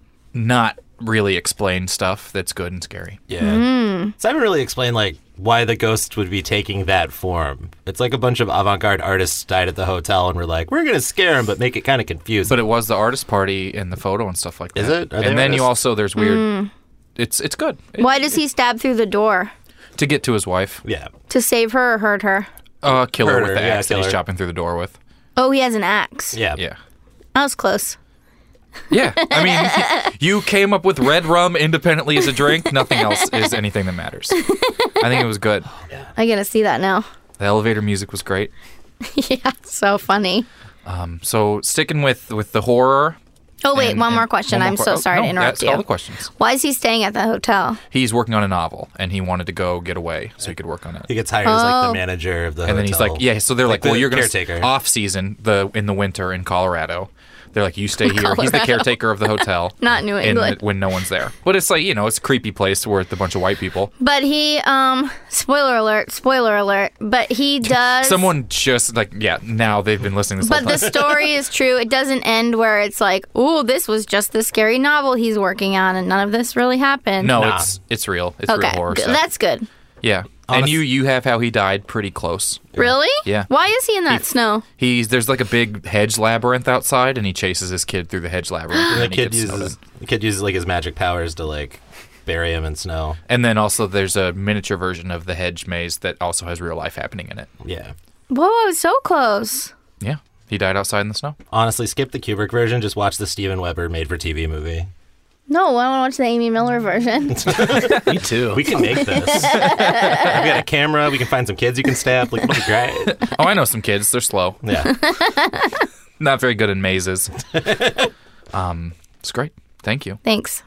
not really explained stuff that's good and scary. Yeah. Mm. So I haven't really explained like why the ghosts would be taking that form. It's like a bunch of avant-garde artists died at the hotel and we're like, we're gonna scare them, but make it kind of confusing. But it was the artist party in the photo and stuff like that. Is it? Are they and then you artists? also there's weird. It's it's good It- Why does he stab through the door? to get to his wife. yeah. To save her or hurt her? Uh, kill her Hurt with her, the yeah, axe that kill he's her. chopping through the door with. Oh, he has an axe. Yeah. Yeah. That was close. Yeah, I mean, you came up with red rum independently as a drink. Nothing else is anything that matters. I think it was good. I gotta see that now. The elevator music was great. Yeah, so funny. Um, so sticking with with the horror. Oh, wait, and- one more and- question. one more I'm que- so oh, sorry no, to interrupt that's you. all the questions. Why is he staying at the hotel? He's working on a novel, and he wanted to go get away so he could work on it. He gets hired as like Oh. the manager of the And hotel. then he's like, yeah. So they're like, Like well, the you're going to caretaker. off season the in the winter in Colorado. They're like, you stay here. He's the Colorado. caretaker of the hotel. Not New in England. the- when no one's there. But it's like, you know, it's a creepy place where it's a bunch of white people. But he, um, spoiler alert, spoiler alert, but he does. Someone just like, yeah, now they've been listening this But whole the time. story is true. It doesn't end where it's like, ooh, this was just the scary novel he's working on, and none of this really happened. No, Nah. it's it's real. It's Okay, real horror good. stuff. That's good. Yeah. And you you have how he died pretty close. Really? Yeah. Why is he in that snow? He's there's like a big hedge labyrinth outside, and he chases his kid through the hedge labyrinth. and the then he kid gets snowed uses in. the kid uses like his magic powers to like bury him in snow. And then also there's a miniature version of the hedge maze that also has real life happening in it. Yeah. Whoa, so close. Yeah. He died outside in the snow. Honestly, skip the Kubrick version. Just watch the Steven Weber made-for-T V movie. No, I want to watch the Amy Miller version. Me too. We can make this. we got a camera. We can find some kids you can stab. Like, it'll be great. Oh, I know some kids. They're slow. Yeah. Not very good in mazes. um, it's great. Thank you. Thanks.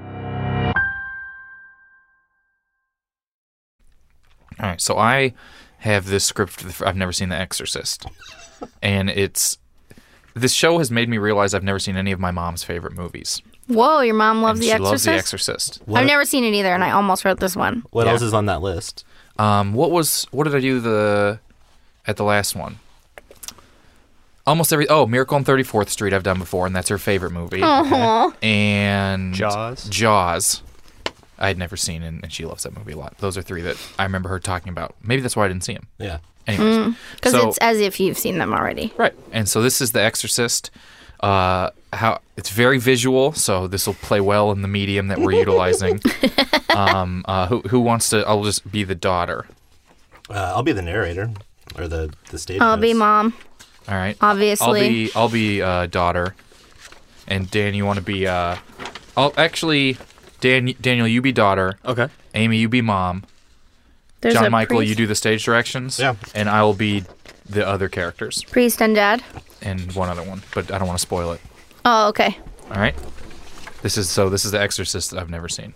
All right, so I have this script. I've never seen The Exorcist, and it's this show has made me realize I've never seen any of my mom's favorite movies. Whoa, your mom loves And The she Exorcist? loves The Exorcist. What, I've never seen it either, and I almost wrote this one. what Yeah. else is on that list? Um, what was what did I do the at the last one? Almost every oh, Miracle on thirty-fourth Street I've done before, and that's her favorite movie. Aww. And Jaws. Jaws. I had never seen, and, and she loves that movie a lot. Those are three that I remember her talking about. Maybe that's why I didn't see them. Yeah. Anyways, Because so, it's as if you've seen them already. right. And so this is The Exorcist. Uh, how it's very visual, so this will play well in the medium that we're utilizing. um, uh, who who wants to? I'll just be the daughter. Uh, I'll be the narrator or the the stage. I'll be notes. mom. All right. Obviously. I'll be I'll be uh, daughter, and Dan, you want to be? Uh, I'll actually, Dan Daniel, you be daughter. Okay. Amy, you be mom. There's John a Michael, priest, you do the stage directions. Yeah. And I will be the other characters priest and dad. and one other one, but I don't want to spoil it. Oh, okay. All right. This is so. This is The Exorcist that I've never seen.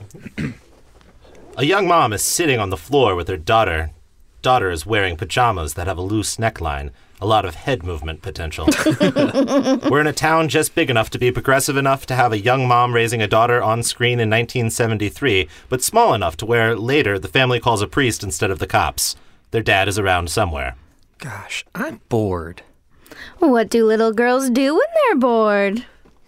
A young mom is sitting on the floor with her daughter. Daughter is wearing pajamas that have a loose neckline, a lot of head movement potential. We're in a town just big enough to be progressive enough to have a young mom raising a daughter on screen in nineteen seventy-three, but small enough to where later the family calls a priest instead of the cops. Their dad is around somewhere. Gosh, I'm bored. What do little girls do when they're bored?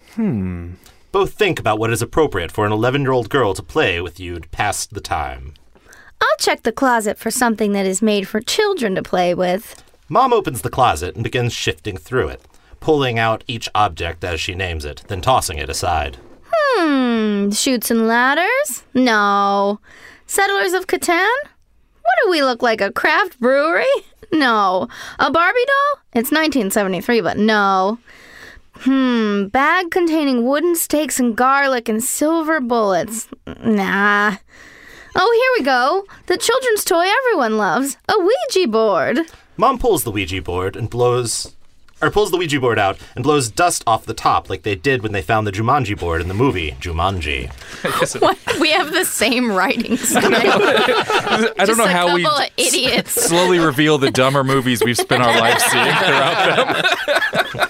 Both think about what is appropriate for an eleven-year-old girl to play with you to pass the time. I'll check the closet for something that is made for children to play with. Mom opens the closet and begins shifting through it, pulling out each object as she names it, then tossing it aside. Hmm, Chutes and Ladders? No. Settlers of Catan? What do we look like, a craft brewery? No. A Barbie doll? It's nineteen seventy-three, but no. Hmm, bag containing wooden stakes and garlic and silver bullets. Nah. Oh, here we go. The children's toy everyone loves. A Ouija board. Mom pulls the Ouija board and blows... or pulls the Ouija board out and blows dust off the top like they did when they found the Jumanji board in the movie Jumanji. What? We have the same writing style. I don't Just know a how we couple of idiots. slowly reveal the dumber movies we've spent our lives seeing throughout them.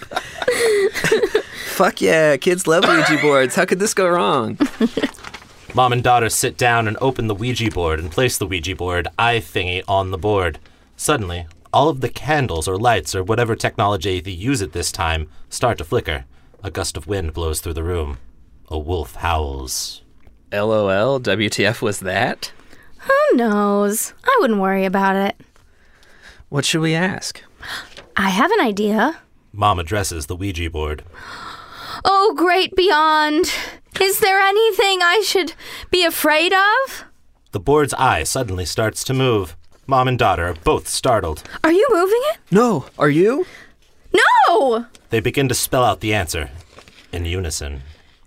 Fuck yeah, kids love Ouija boards. How could this go wrong? Mom and daughter sit down and open the Ouija board and place the Ouija board eye thingy on the board. Suddenly, all of the candles or lights or whatever technology they use at this time start to flicker. A gust of wind blows through the room. A wolf howls. LOL, W T F was that? Who knows? I wouldn't worry about it. What should we ask? I have an idea. Mom addresses the Ouija board. Oh, great beyond. Is there anything I should be afraid of? The board's eye suddenly starts to move. Mom and daughter are both startled. Are you moving it? No, are you? No! They begin to spell out the answer in unison.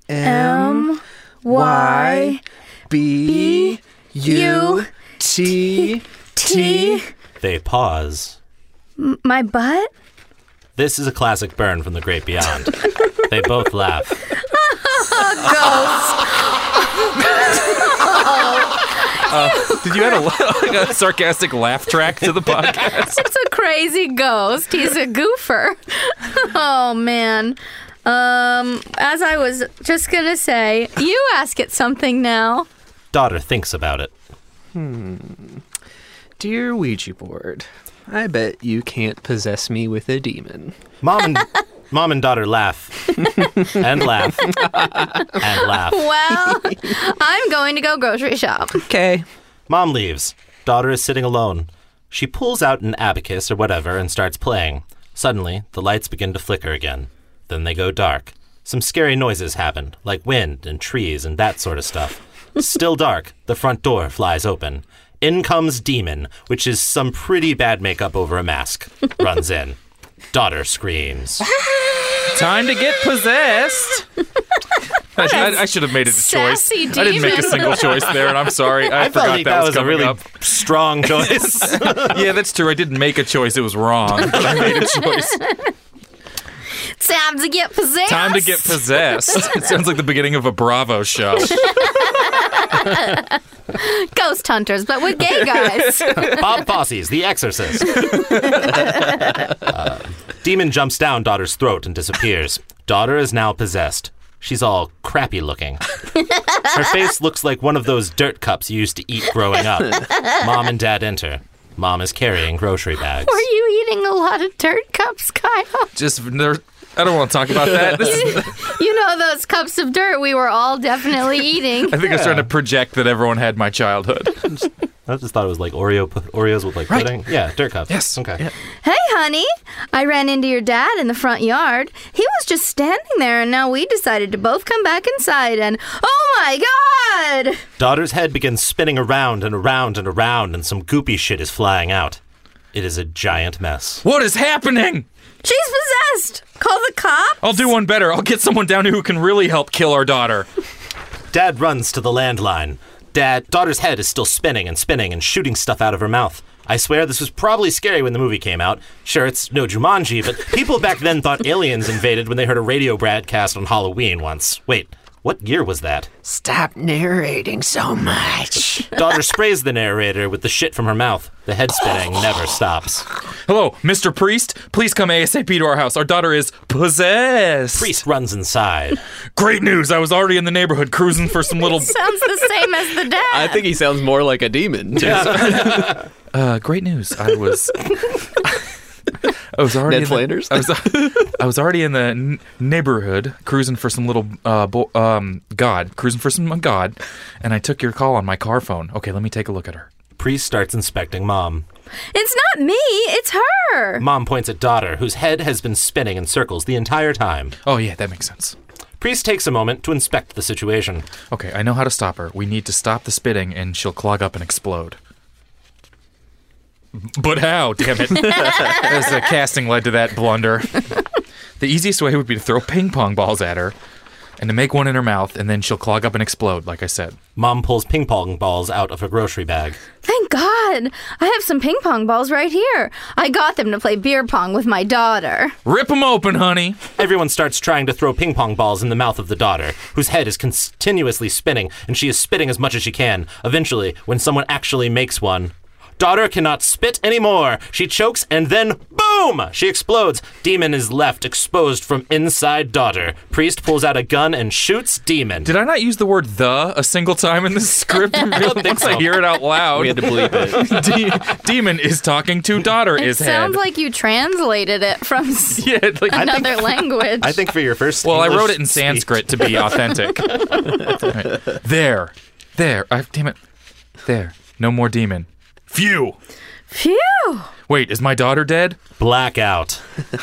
M Y B U T T. They pause. M- my butt? This is a classic burn from the great beyond. They both laugh. Uh, did you add a, like a sarcastic laugh track to the podcast? It's a crazy ghost. He's a goofer. Oh, man. Um, as I was just gonna say, you ask it something now. Daughter thinks about it. Dear Ouija board, I bet you can't possess me with a demon. Mom and Mom and daughter laugh and laugh and laugh. Well, I'm going to go grocery shop. Okay. Mom leaves. Daughter is sitting alone. She pulls out an abacus or whatever and starts playing. Suddenly, the lights begin to flicker again. Then they go dark. Some scary noises happen, like wind and trees and that sort of stuff. Still dark, the front door flies open. In comes Demon, which is some pretty bad makeup over a mask. Runs in. Daughter screams. Time to get possessed. I, I, I should have made it a choice. Sassy I didn't make a demon. single choice there, and I'm sorry. I, I felt forgot like that, that was, was a coming really up. strong choice. Yeah, that's true. I didn't make a choice. It was wrong, but I made a choice. Time to get possessed. Time to get possessed. It sounds like the beginning of a Bravo show. Ghost hunters, but with gay guys. Bob Fosse's The Exorcist. uh, Demon jumps down daughter's throat and disappears. Daughter is now possessed. She's all crappy looking. Her face looks like one of those dirt cups you used to eat growing up. Mom and dad enter. Mom is carrying grocery bags. Were you eating a lot of dirt cups, Kyle? Just, there- I don't want to talk about that. This is, You know those cups of dirt we were all definitely eating. I think I was trying to project that everyone had my childhood. I just thought it was like Oreo pu- Oreos with like Right. pudding. Yeah, dirt cups. Yes. Okay. Yeah. Hey, honey, I ran into your dad in the front yard. He was just standing there, and now we decided to both come back inside, and oh my God! Daughter's head begins spinning around and around and around, and some goopy shit is flying out. It is a giant mess. What is happening? She's possessed! Call the cops? I'll do one better. I'll get someone down here who can really help kill our daughter. Dad runs to the landline. Dad, daughter's head is still spinning and spinning and shooting stuff out of her mouth. I swear this was probably scary when the movie came out. Sure, it's no Jumanji, but people back then thought aliens invaded when they heard a radio broadcast on Halloween once. Wait, what year was that? Stop narrating so much. Daughter sprays the narrator with the shit from her mouth. The head spinning never stops. Hello, Mister Priest. Please come ASAP to our house. Our daughter is possessed. Priest runs inside. Great news. I was already in the neighborhood cruising for some little... Sounds the same as the dad. I think he sounds more like a demon. Uh, great news. I was... I was already Ned in the- Flanders? I was, I was already in the n- neighborhood cruising for some little uh, bo- um god, cruising for some uh, god, and I took your call on my car phone. Okay, let me take a look at her. Priest starts inspecting Mom. It's not me, it's her. Mom points at daughter, whose head has been spinning in circles the entire time. Oh yeah, that makes sense. Priest takes a moment to inspect the situation. Okay, I know how to stop her. We need to stop the spitting, and she'll clog up and explode. But how? Damn it! As the casting led to that blunder. The easiest way would be to throw ping pong balls at her, and to make one in her mouth, and then she'll clog up and explode, like I said. Mom pulls ping pong balls out of her grocery bag. Thank God. I have some ping pong balls right here. I got them to play beer pong with my daughter. Rip them open, honey. Everyone starts trying to throw ping pong balls in the mouth of the daughter, whose head is continuously spinning, and she is spitting as much as she can. Eventually, when someone actually makes one, daughter cannot spit anymore. She chokes, and then boom! She explodes. Demon is left exposed from inside daughter. Priest pulls out a gun and shoots Demon. Did I not use the word "the" a single time in this script? I don't think I hear it out loud. We had to bleep it. De- Demon is talking to daughter It is sounds head. like you translated it from s- yeah, like, another language. I think for your first well, I English wrote it in speech- Sanskrit to be authentic. Right. There, there. I, damn it. There. No more demon. Phew. Phew. Wait, is my daughter dead? Blackout.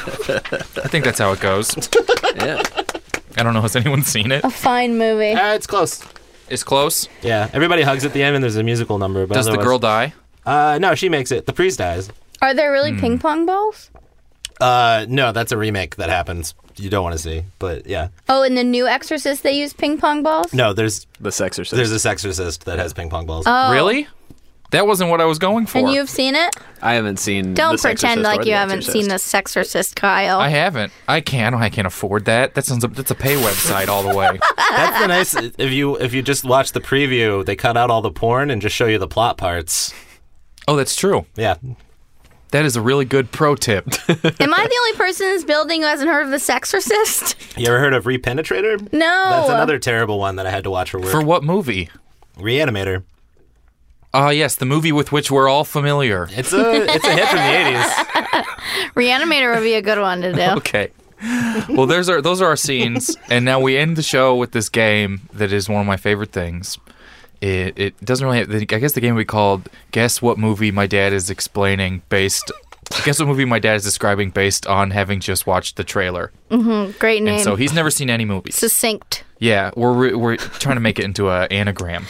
I think that's how it goes. Yeah. I don't know. Has anyone seen it? A fine movie. Uh, it's close. It's close. Yeah, everybody hugs at the end and there's a musical number. But Does the otherwise- girl die? Uh, no, she makes it. The priest dies. Are there really ping pong balls? Uh, no, that's a remake that happens. You don't want to see, but yeah. Oh, in the new Exorcist, they use ping pong balls? No, there's The Sexorcist. there's a sexorcist that has ping pong balls. Oh. Really? That wasn't what I was going for. And you've seen it? I haven't seen Don't The pretend Sexorcist like or you The haven't Exorcist. seen The Sexorcist, Kyle. I haven't. I can't. I can't afford that. That sounds. That's a pay website all the way. That's the nice. If you if you just watch the preview, they cut out all the porn and just show you the plot parts. Oh, that's true. Yeah. That is a really good pro tip. Am I the only person in this building who hasn't heard of The Sexorcist? You ever heard of Repenetrator? No. That's another terrible one that I had to watch for work. For what movie? Reanimator. Ah, yes, the movie with which we're all familiar. It's a it's a hit from the eighties. Reanimator would be a good one to do. Okay. Well, there's our those are our scenes, and now we end the show with this game that is one of my favorite things. It it doesn't really have, I guess the game would be called Guess What Movie My Dad Is Explaining based Guess what movie my dad is describing based on having just watched the trailer. Mm-hmm. Great name. And so he's never seen any movies. Succinct. Yeah, we're we're trying to make it into an anagram,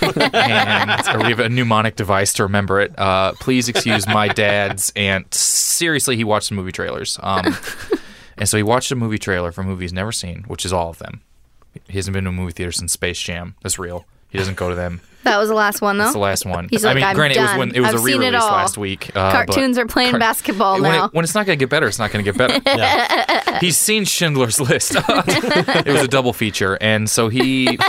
and or we have a mnemonic device to remember it. Uh, please excuse my dad's aunt. Seriously, he watched some movie trailers, um, and so he watched a movie trailer for a movie he's never seen, which is all of them. He hasn't been to a movie theater since Space Jam. That's real. He doesn't go to them. That was the last one, though? That's the last one. He's I like, mean, I'm granted, done. it was when it was I've a seen it re-release all. last week. Uh, Cartoons but are playing car- basketball when now. It, when it's not going to get better, it's not going to get better. Yeah. He's seen Schindler's List. It was a double feature, and so he...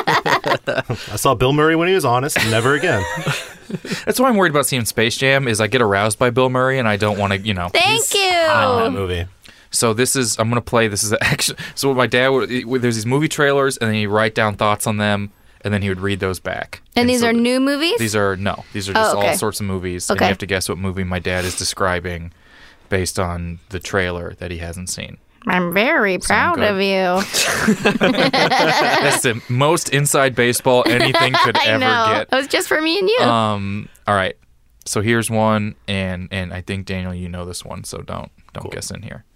I saw Bill Murray when he was honest. Never again. That's why I'm worried about seeing Space Jam, is I get aroused by Bill Murray, and I don't want to, you know... Thank you. On that movie. So this is, I'm going to play, this is action. So my dad, would, there's these movie trailers, and then you write down thoughts on them, and then he would read those back. And these so are new movies? These are no. These are Oh, just okay. all sorts of movies, and Okay. you have to guess what movie my dad is describing based on the trailer that he hasn't seen. I'm very proud good. of you. That's the most inside baseball anything could I ever know. get. It was just for me and you. Um. All right. So here's one, and and I think Daniel, you know this one, so don't don't guess in here.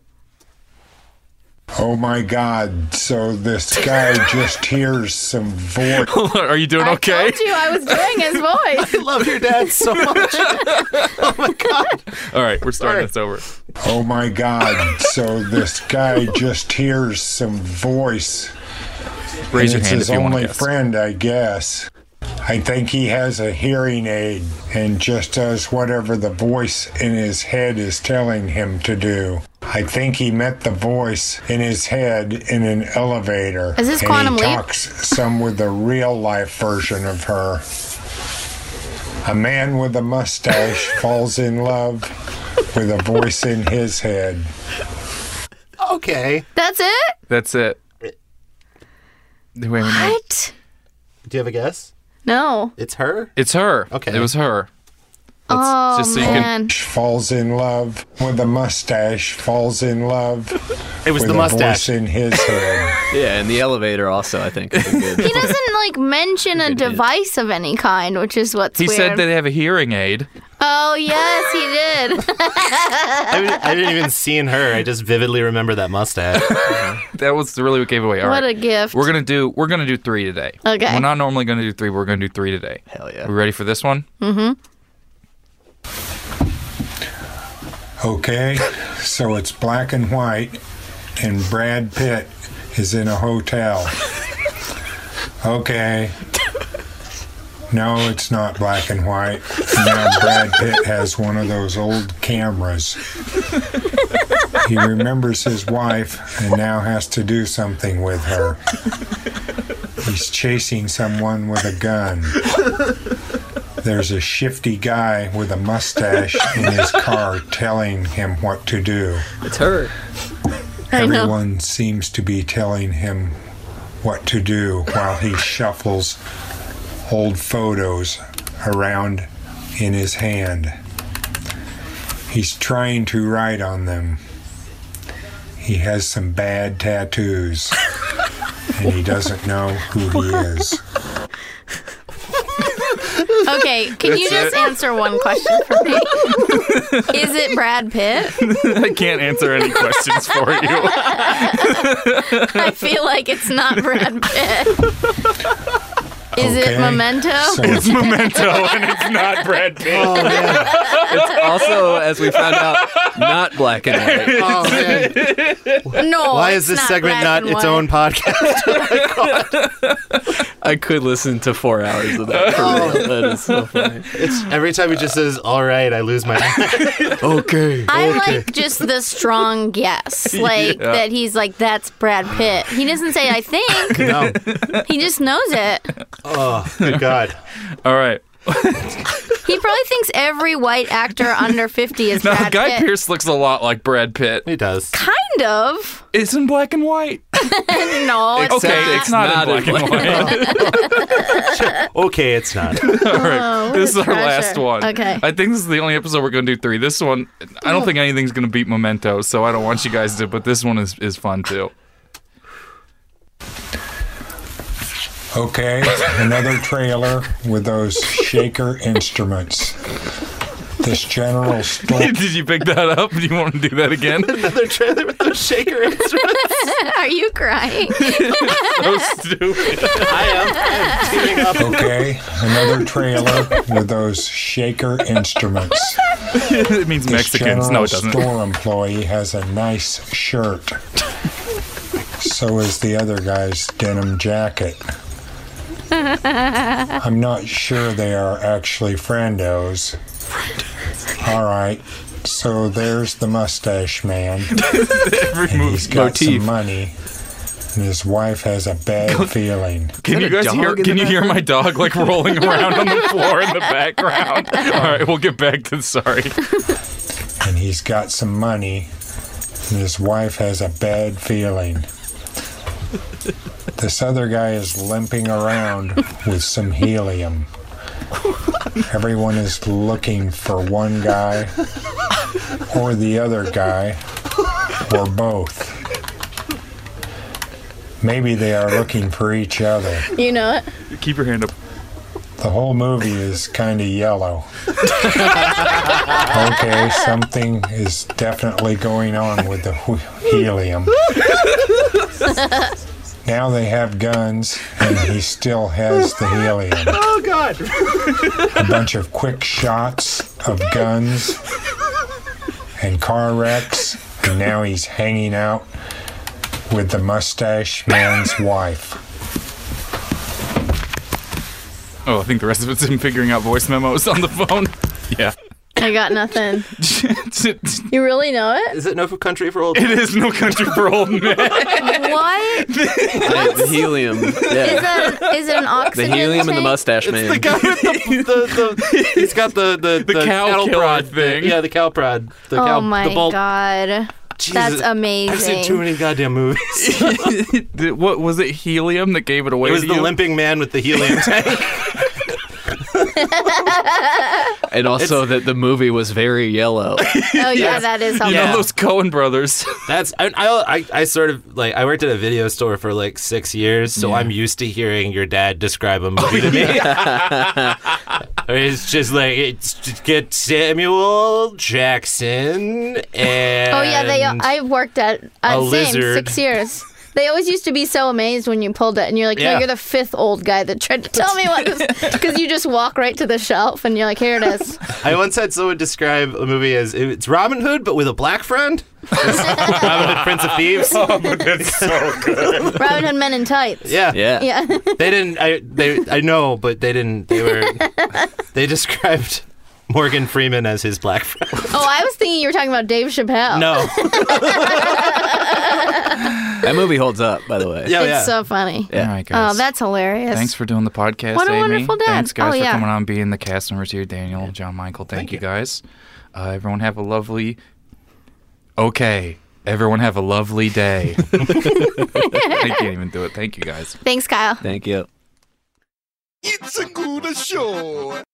Oh my God, so this guy just hears some voice. Are you doing I okay? told you I was doing his voice. I love your dad so much. Oh my God. All right, we're starting Sorry. this over. Oh my God, so this guy just hears some voice. Raise and your it's hand his if you want to only guess. friend, I guess. I think he has a hearing aid and just does whatever the voice in his head is telling him to do. I think he met the voice in his head in an elevator. Is this and Quantum he Leap? talks some with the real life version of her. A man with a mustache falls in love with a voice in his head. Okay. That's it? That's it. Wait a minute. What? Do you have a guess? No. It's her? It's her. Okay. It was her. Let's- Oh, just so you can- man. Falls in love with a mustache, falls in love It was with the a mustache. voice in his head. Yeah, and the elevator also, I think, is a good. He doesn't, like, mention a Good hint. device of any kind, which is what's He weird. said that they have a hearing aid. Oh, yes, he did. I, mean, I didn't even see in her. I just vividly remember that mustache. That was really what gave away. All What right. a gift. We're gonna do. We're gonna do three today. Okay. We're not normally gonna do three. But we're gonna do three today. Hell yeah. We ready for this one? Okay, so it's black and white, and Brad Pitt is in a hotel. Okay. No, it's not black and white. Now Brad Pitt has one of those old cameras. He remembers his wife and now has to do something with her. He's chasing someone with a gun. There's a shifty guy with a mustache in his car telling him what to do. It's her. I know. Everyone seems to be telling him what to do while he shuffles old photos around in his hand. He's trying to write on them. He has some bad tattoos, and he doesn't know who he is. Okay, can you just answer one question for me? Is it Brad Pitt? I can't answer any questions for you. I feel like it's not Brad Pitt. Is Okay, it Memento? so It's Memento, and it's not Brad Pitt. It's also, as we found out, not black and white. Oh, man. No. Why it's is this not segment black not and its white. own podcast? I could listen to four hours of that for real. That is so funny. It's every time he just says, all right, I lose my Okay. I like just the strong guess, like Yeah. that he's like, that's Brad Pitt. He doesn't say, I think. No. He just knows it. Oh, good God. All right. He probably thinks every white actor under fifty is Now, Brad Guy Pitt. Pearce looks a lot like Brad Pitt. He does. Kind of. It's in black and white. No, it's Okay, not. it's not, not in in black and white. Okay, it's not. All right, Oh, what this is a our last pressure. one. Okay. I think this is the only episode we're going to do three. This one, I don't think anything's going to beat Memento, so I don't want you guys to, but this one is, is fun too. Okay, another trailer with those shaker instruments. This general store. Did you pick that up? Do you want to do that again? Another trailer with those shaker instruments. Are you crying? So stupid. I am. I am teaming up. Okay, another trailer with those shaker instruments. It means This Mexicans. general No, it doesn't. store employee has a nice shirt. So is the other guy's denim jacket. I'm not sure they are actually friendos. All right, so there's the mustache man. Every And movie. he's got motif. some money. And his wife has a bad feeling. Can you that a guys hear? dog in Can the you hear my dog like rolling around on the floor in the background? All right, we'll get back to sorry. And he's got some money. And his wife has a bad feeling. This other guy is limping around with some helium. Everyone is looking for one guy or the other guy or both. Maybe they are looking for each other. You know it. Keep your hand up. The whole movie is kind of yellow. Okay, something is definitely going on with the wh- helium. Now they have guns, and he still has the helium. Oh, God. A bunch of quick shots of guns and car wrecks, and now he's hanging out with the mustache man's wife. Oh, I think the rest of it's him figuring out voice memos on the phone. Yeah. I got nothing. You really know it? Is it No Country for Old Men? It is No Country for Old Men. What? The, the helium. Yeah. Is, that, is it an oxygen The helium tank? and the mustache It's man. the guy with the, the, the he's got the the, The cow cattle killer prod thing. Yeah, the cow prod. The Oh cow, my the bolt. god. Jesus, That's amazing. I've seen too many goddamn movies. Did- what was it? Helium that gave it away? It was to the you? limping man with the helium tank. And also that the movie was very yellow. Oh yeah, that is You helpful. know those Coen brothers. That's I, I I sort of like I worked at a video store for like six years, so Yeah. I'm used to hearing your dad describe a movie to me. It's just like it's just get Samuel Jackson and Oh yeah, they. I worked at at a same lizard. six years. They always used to be so amazed when you pulled it, and you're like, Yeah. "No, you're the fifth old guy that tried to tell me what." Because you just walk right to the shelf, and you're like, "Here it is." I once had someone describe a movie as it's Robin Hood but with a black friend. It's Robin Hood, Prince of Thieves. Oh, that's so good. Robin Hood Men in Tights. Yeah, Yeah. Yeah. They didn't. I they. I know, but they didn't. They were. They described Morgan Freeman as his black friend. Oh, I was thinking you were talking about Dave Chappelle. No. That movie holds up, by the way. Yeah, It's yeah. so funny. All right, guys. Oh, that's hilarious. Thanks for doing the podcast, What a Amy. wonderful dad. Thanks, guys, Oh, for yeah. coming on, being the cast members here. Daniel, John Michael, thank, Thank you, you. guys. Uh, everyone have a lovely... Okay. Everyone have a lovely day. I can't even do it. Thank you, guys. Thanks, Kyle. Thank you. It's a good show.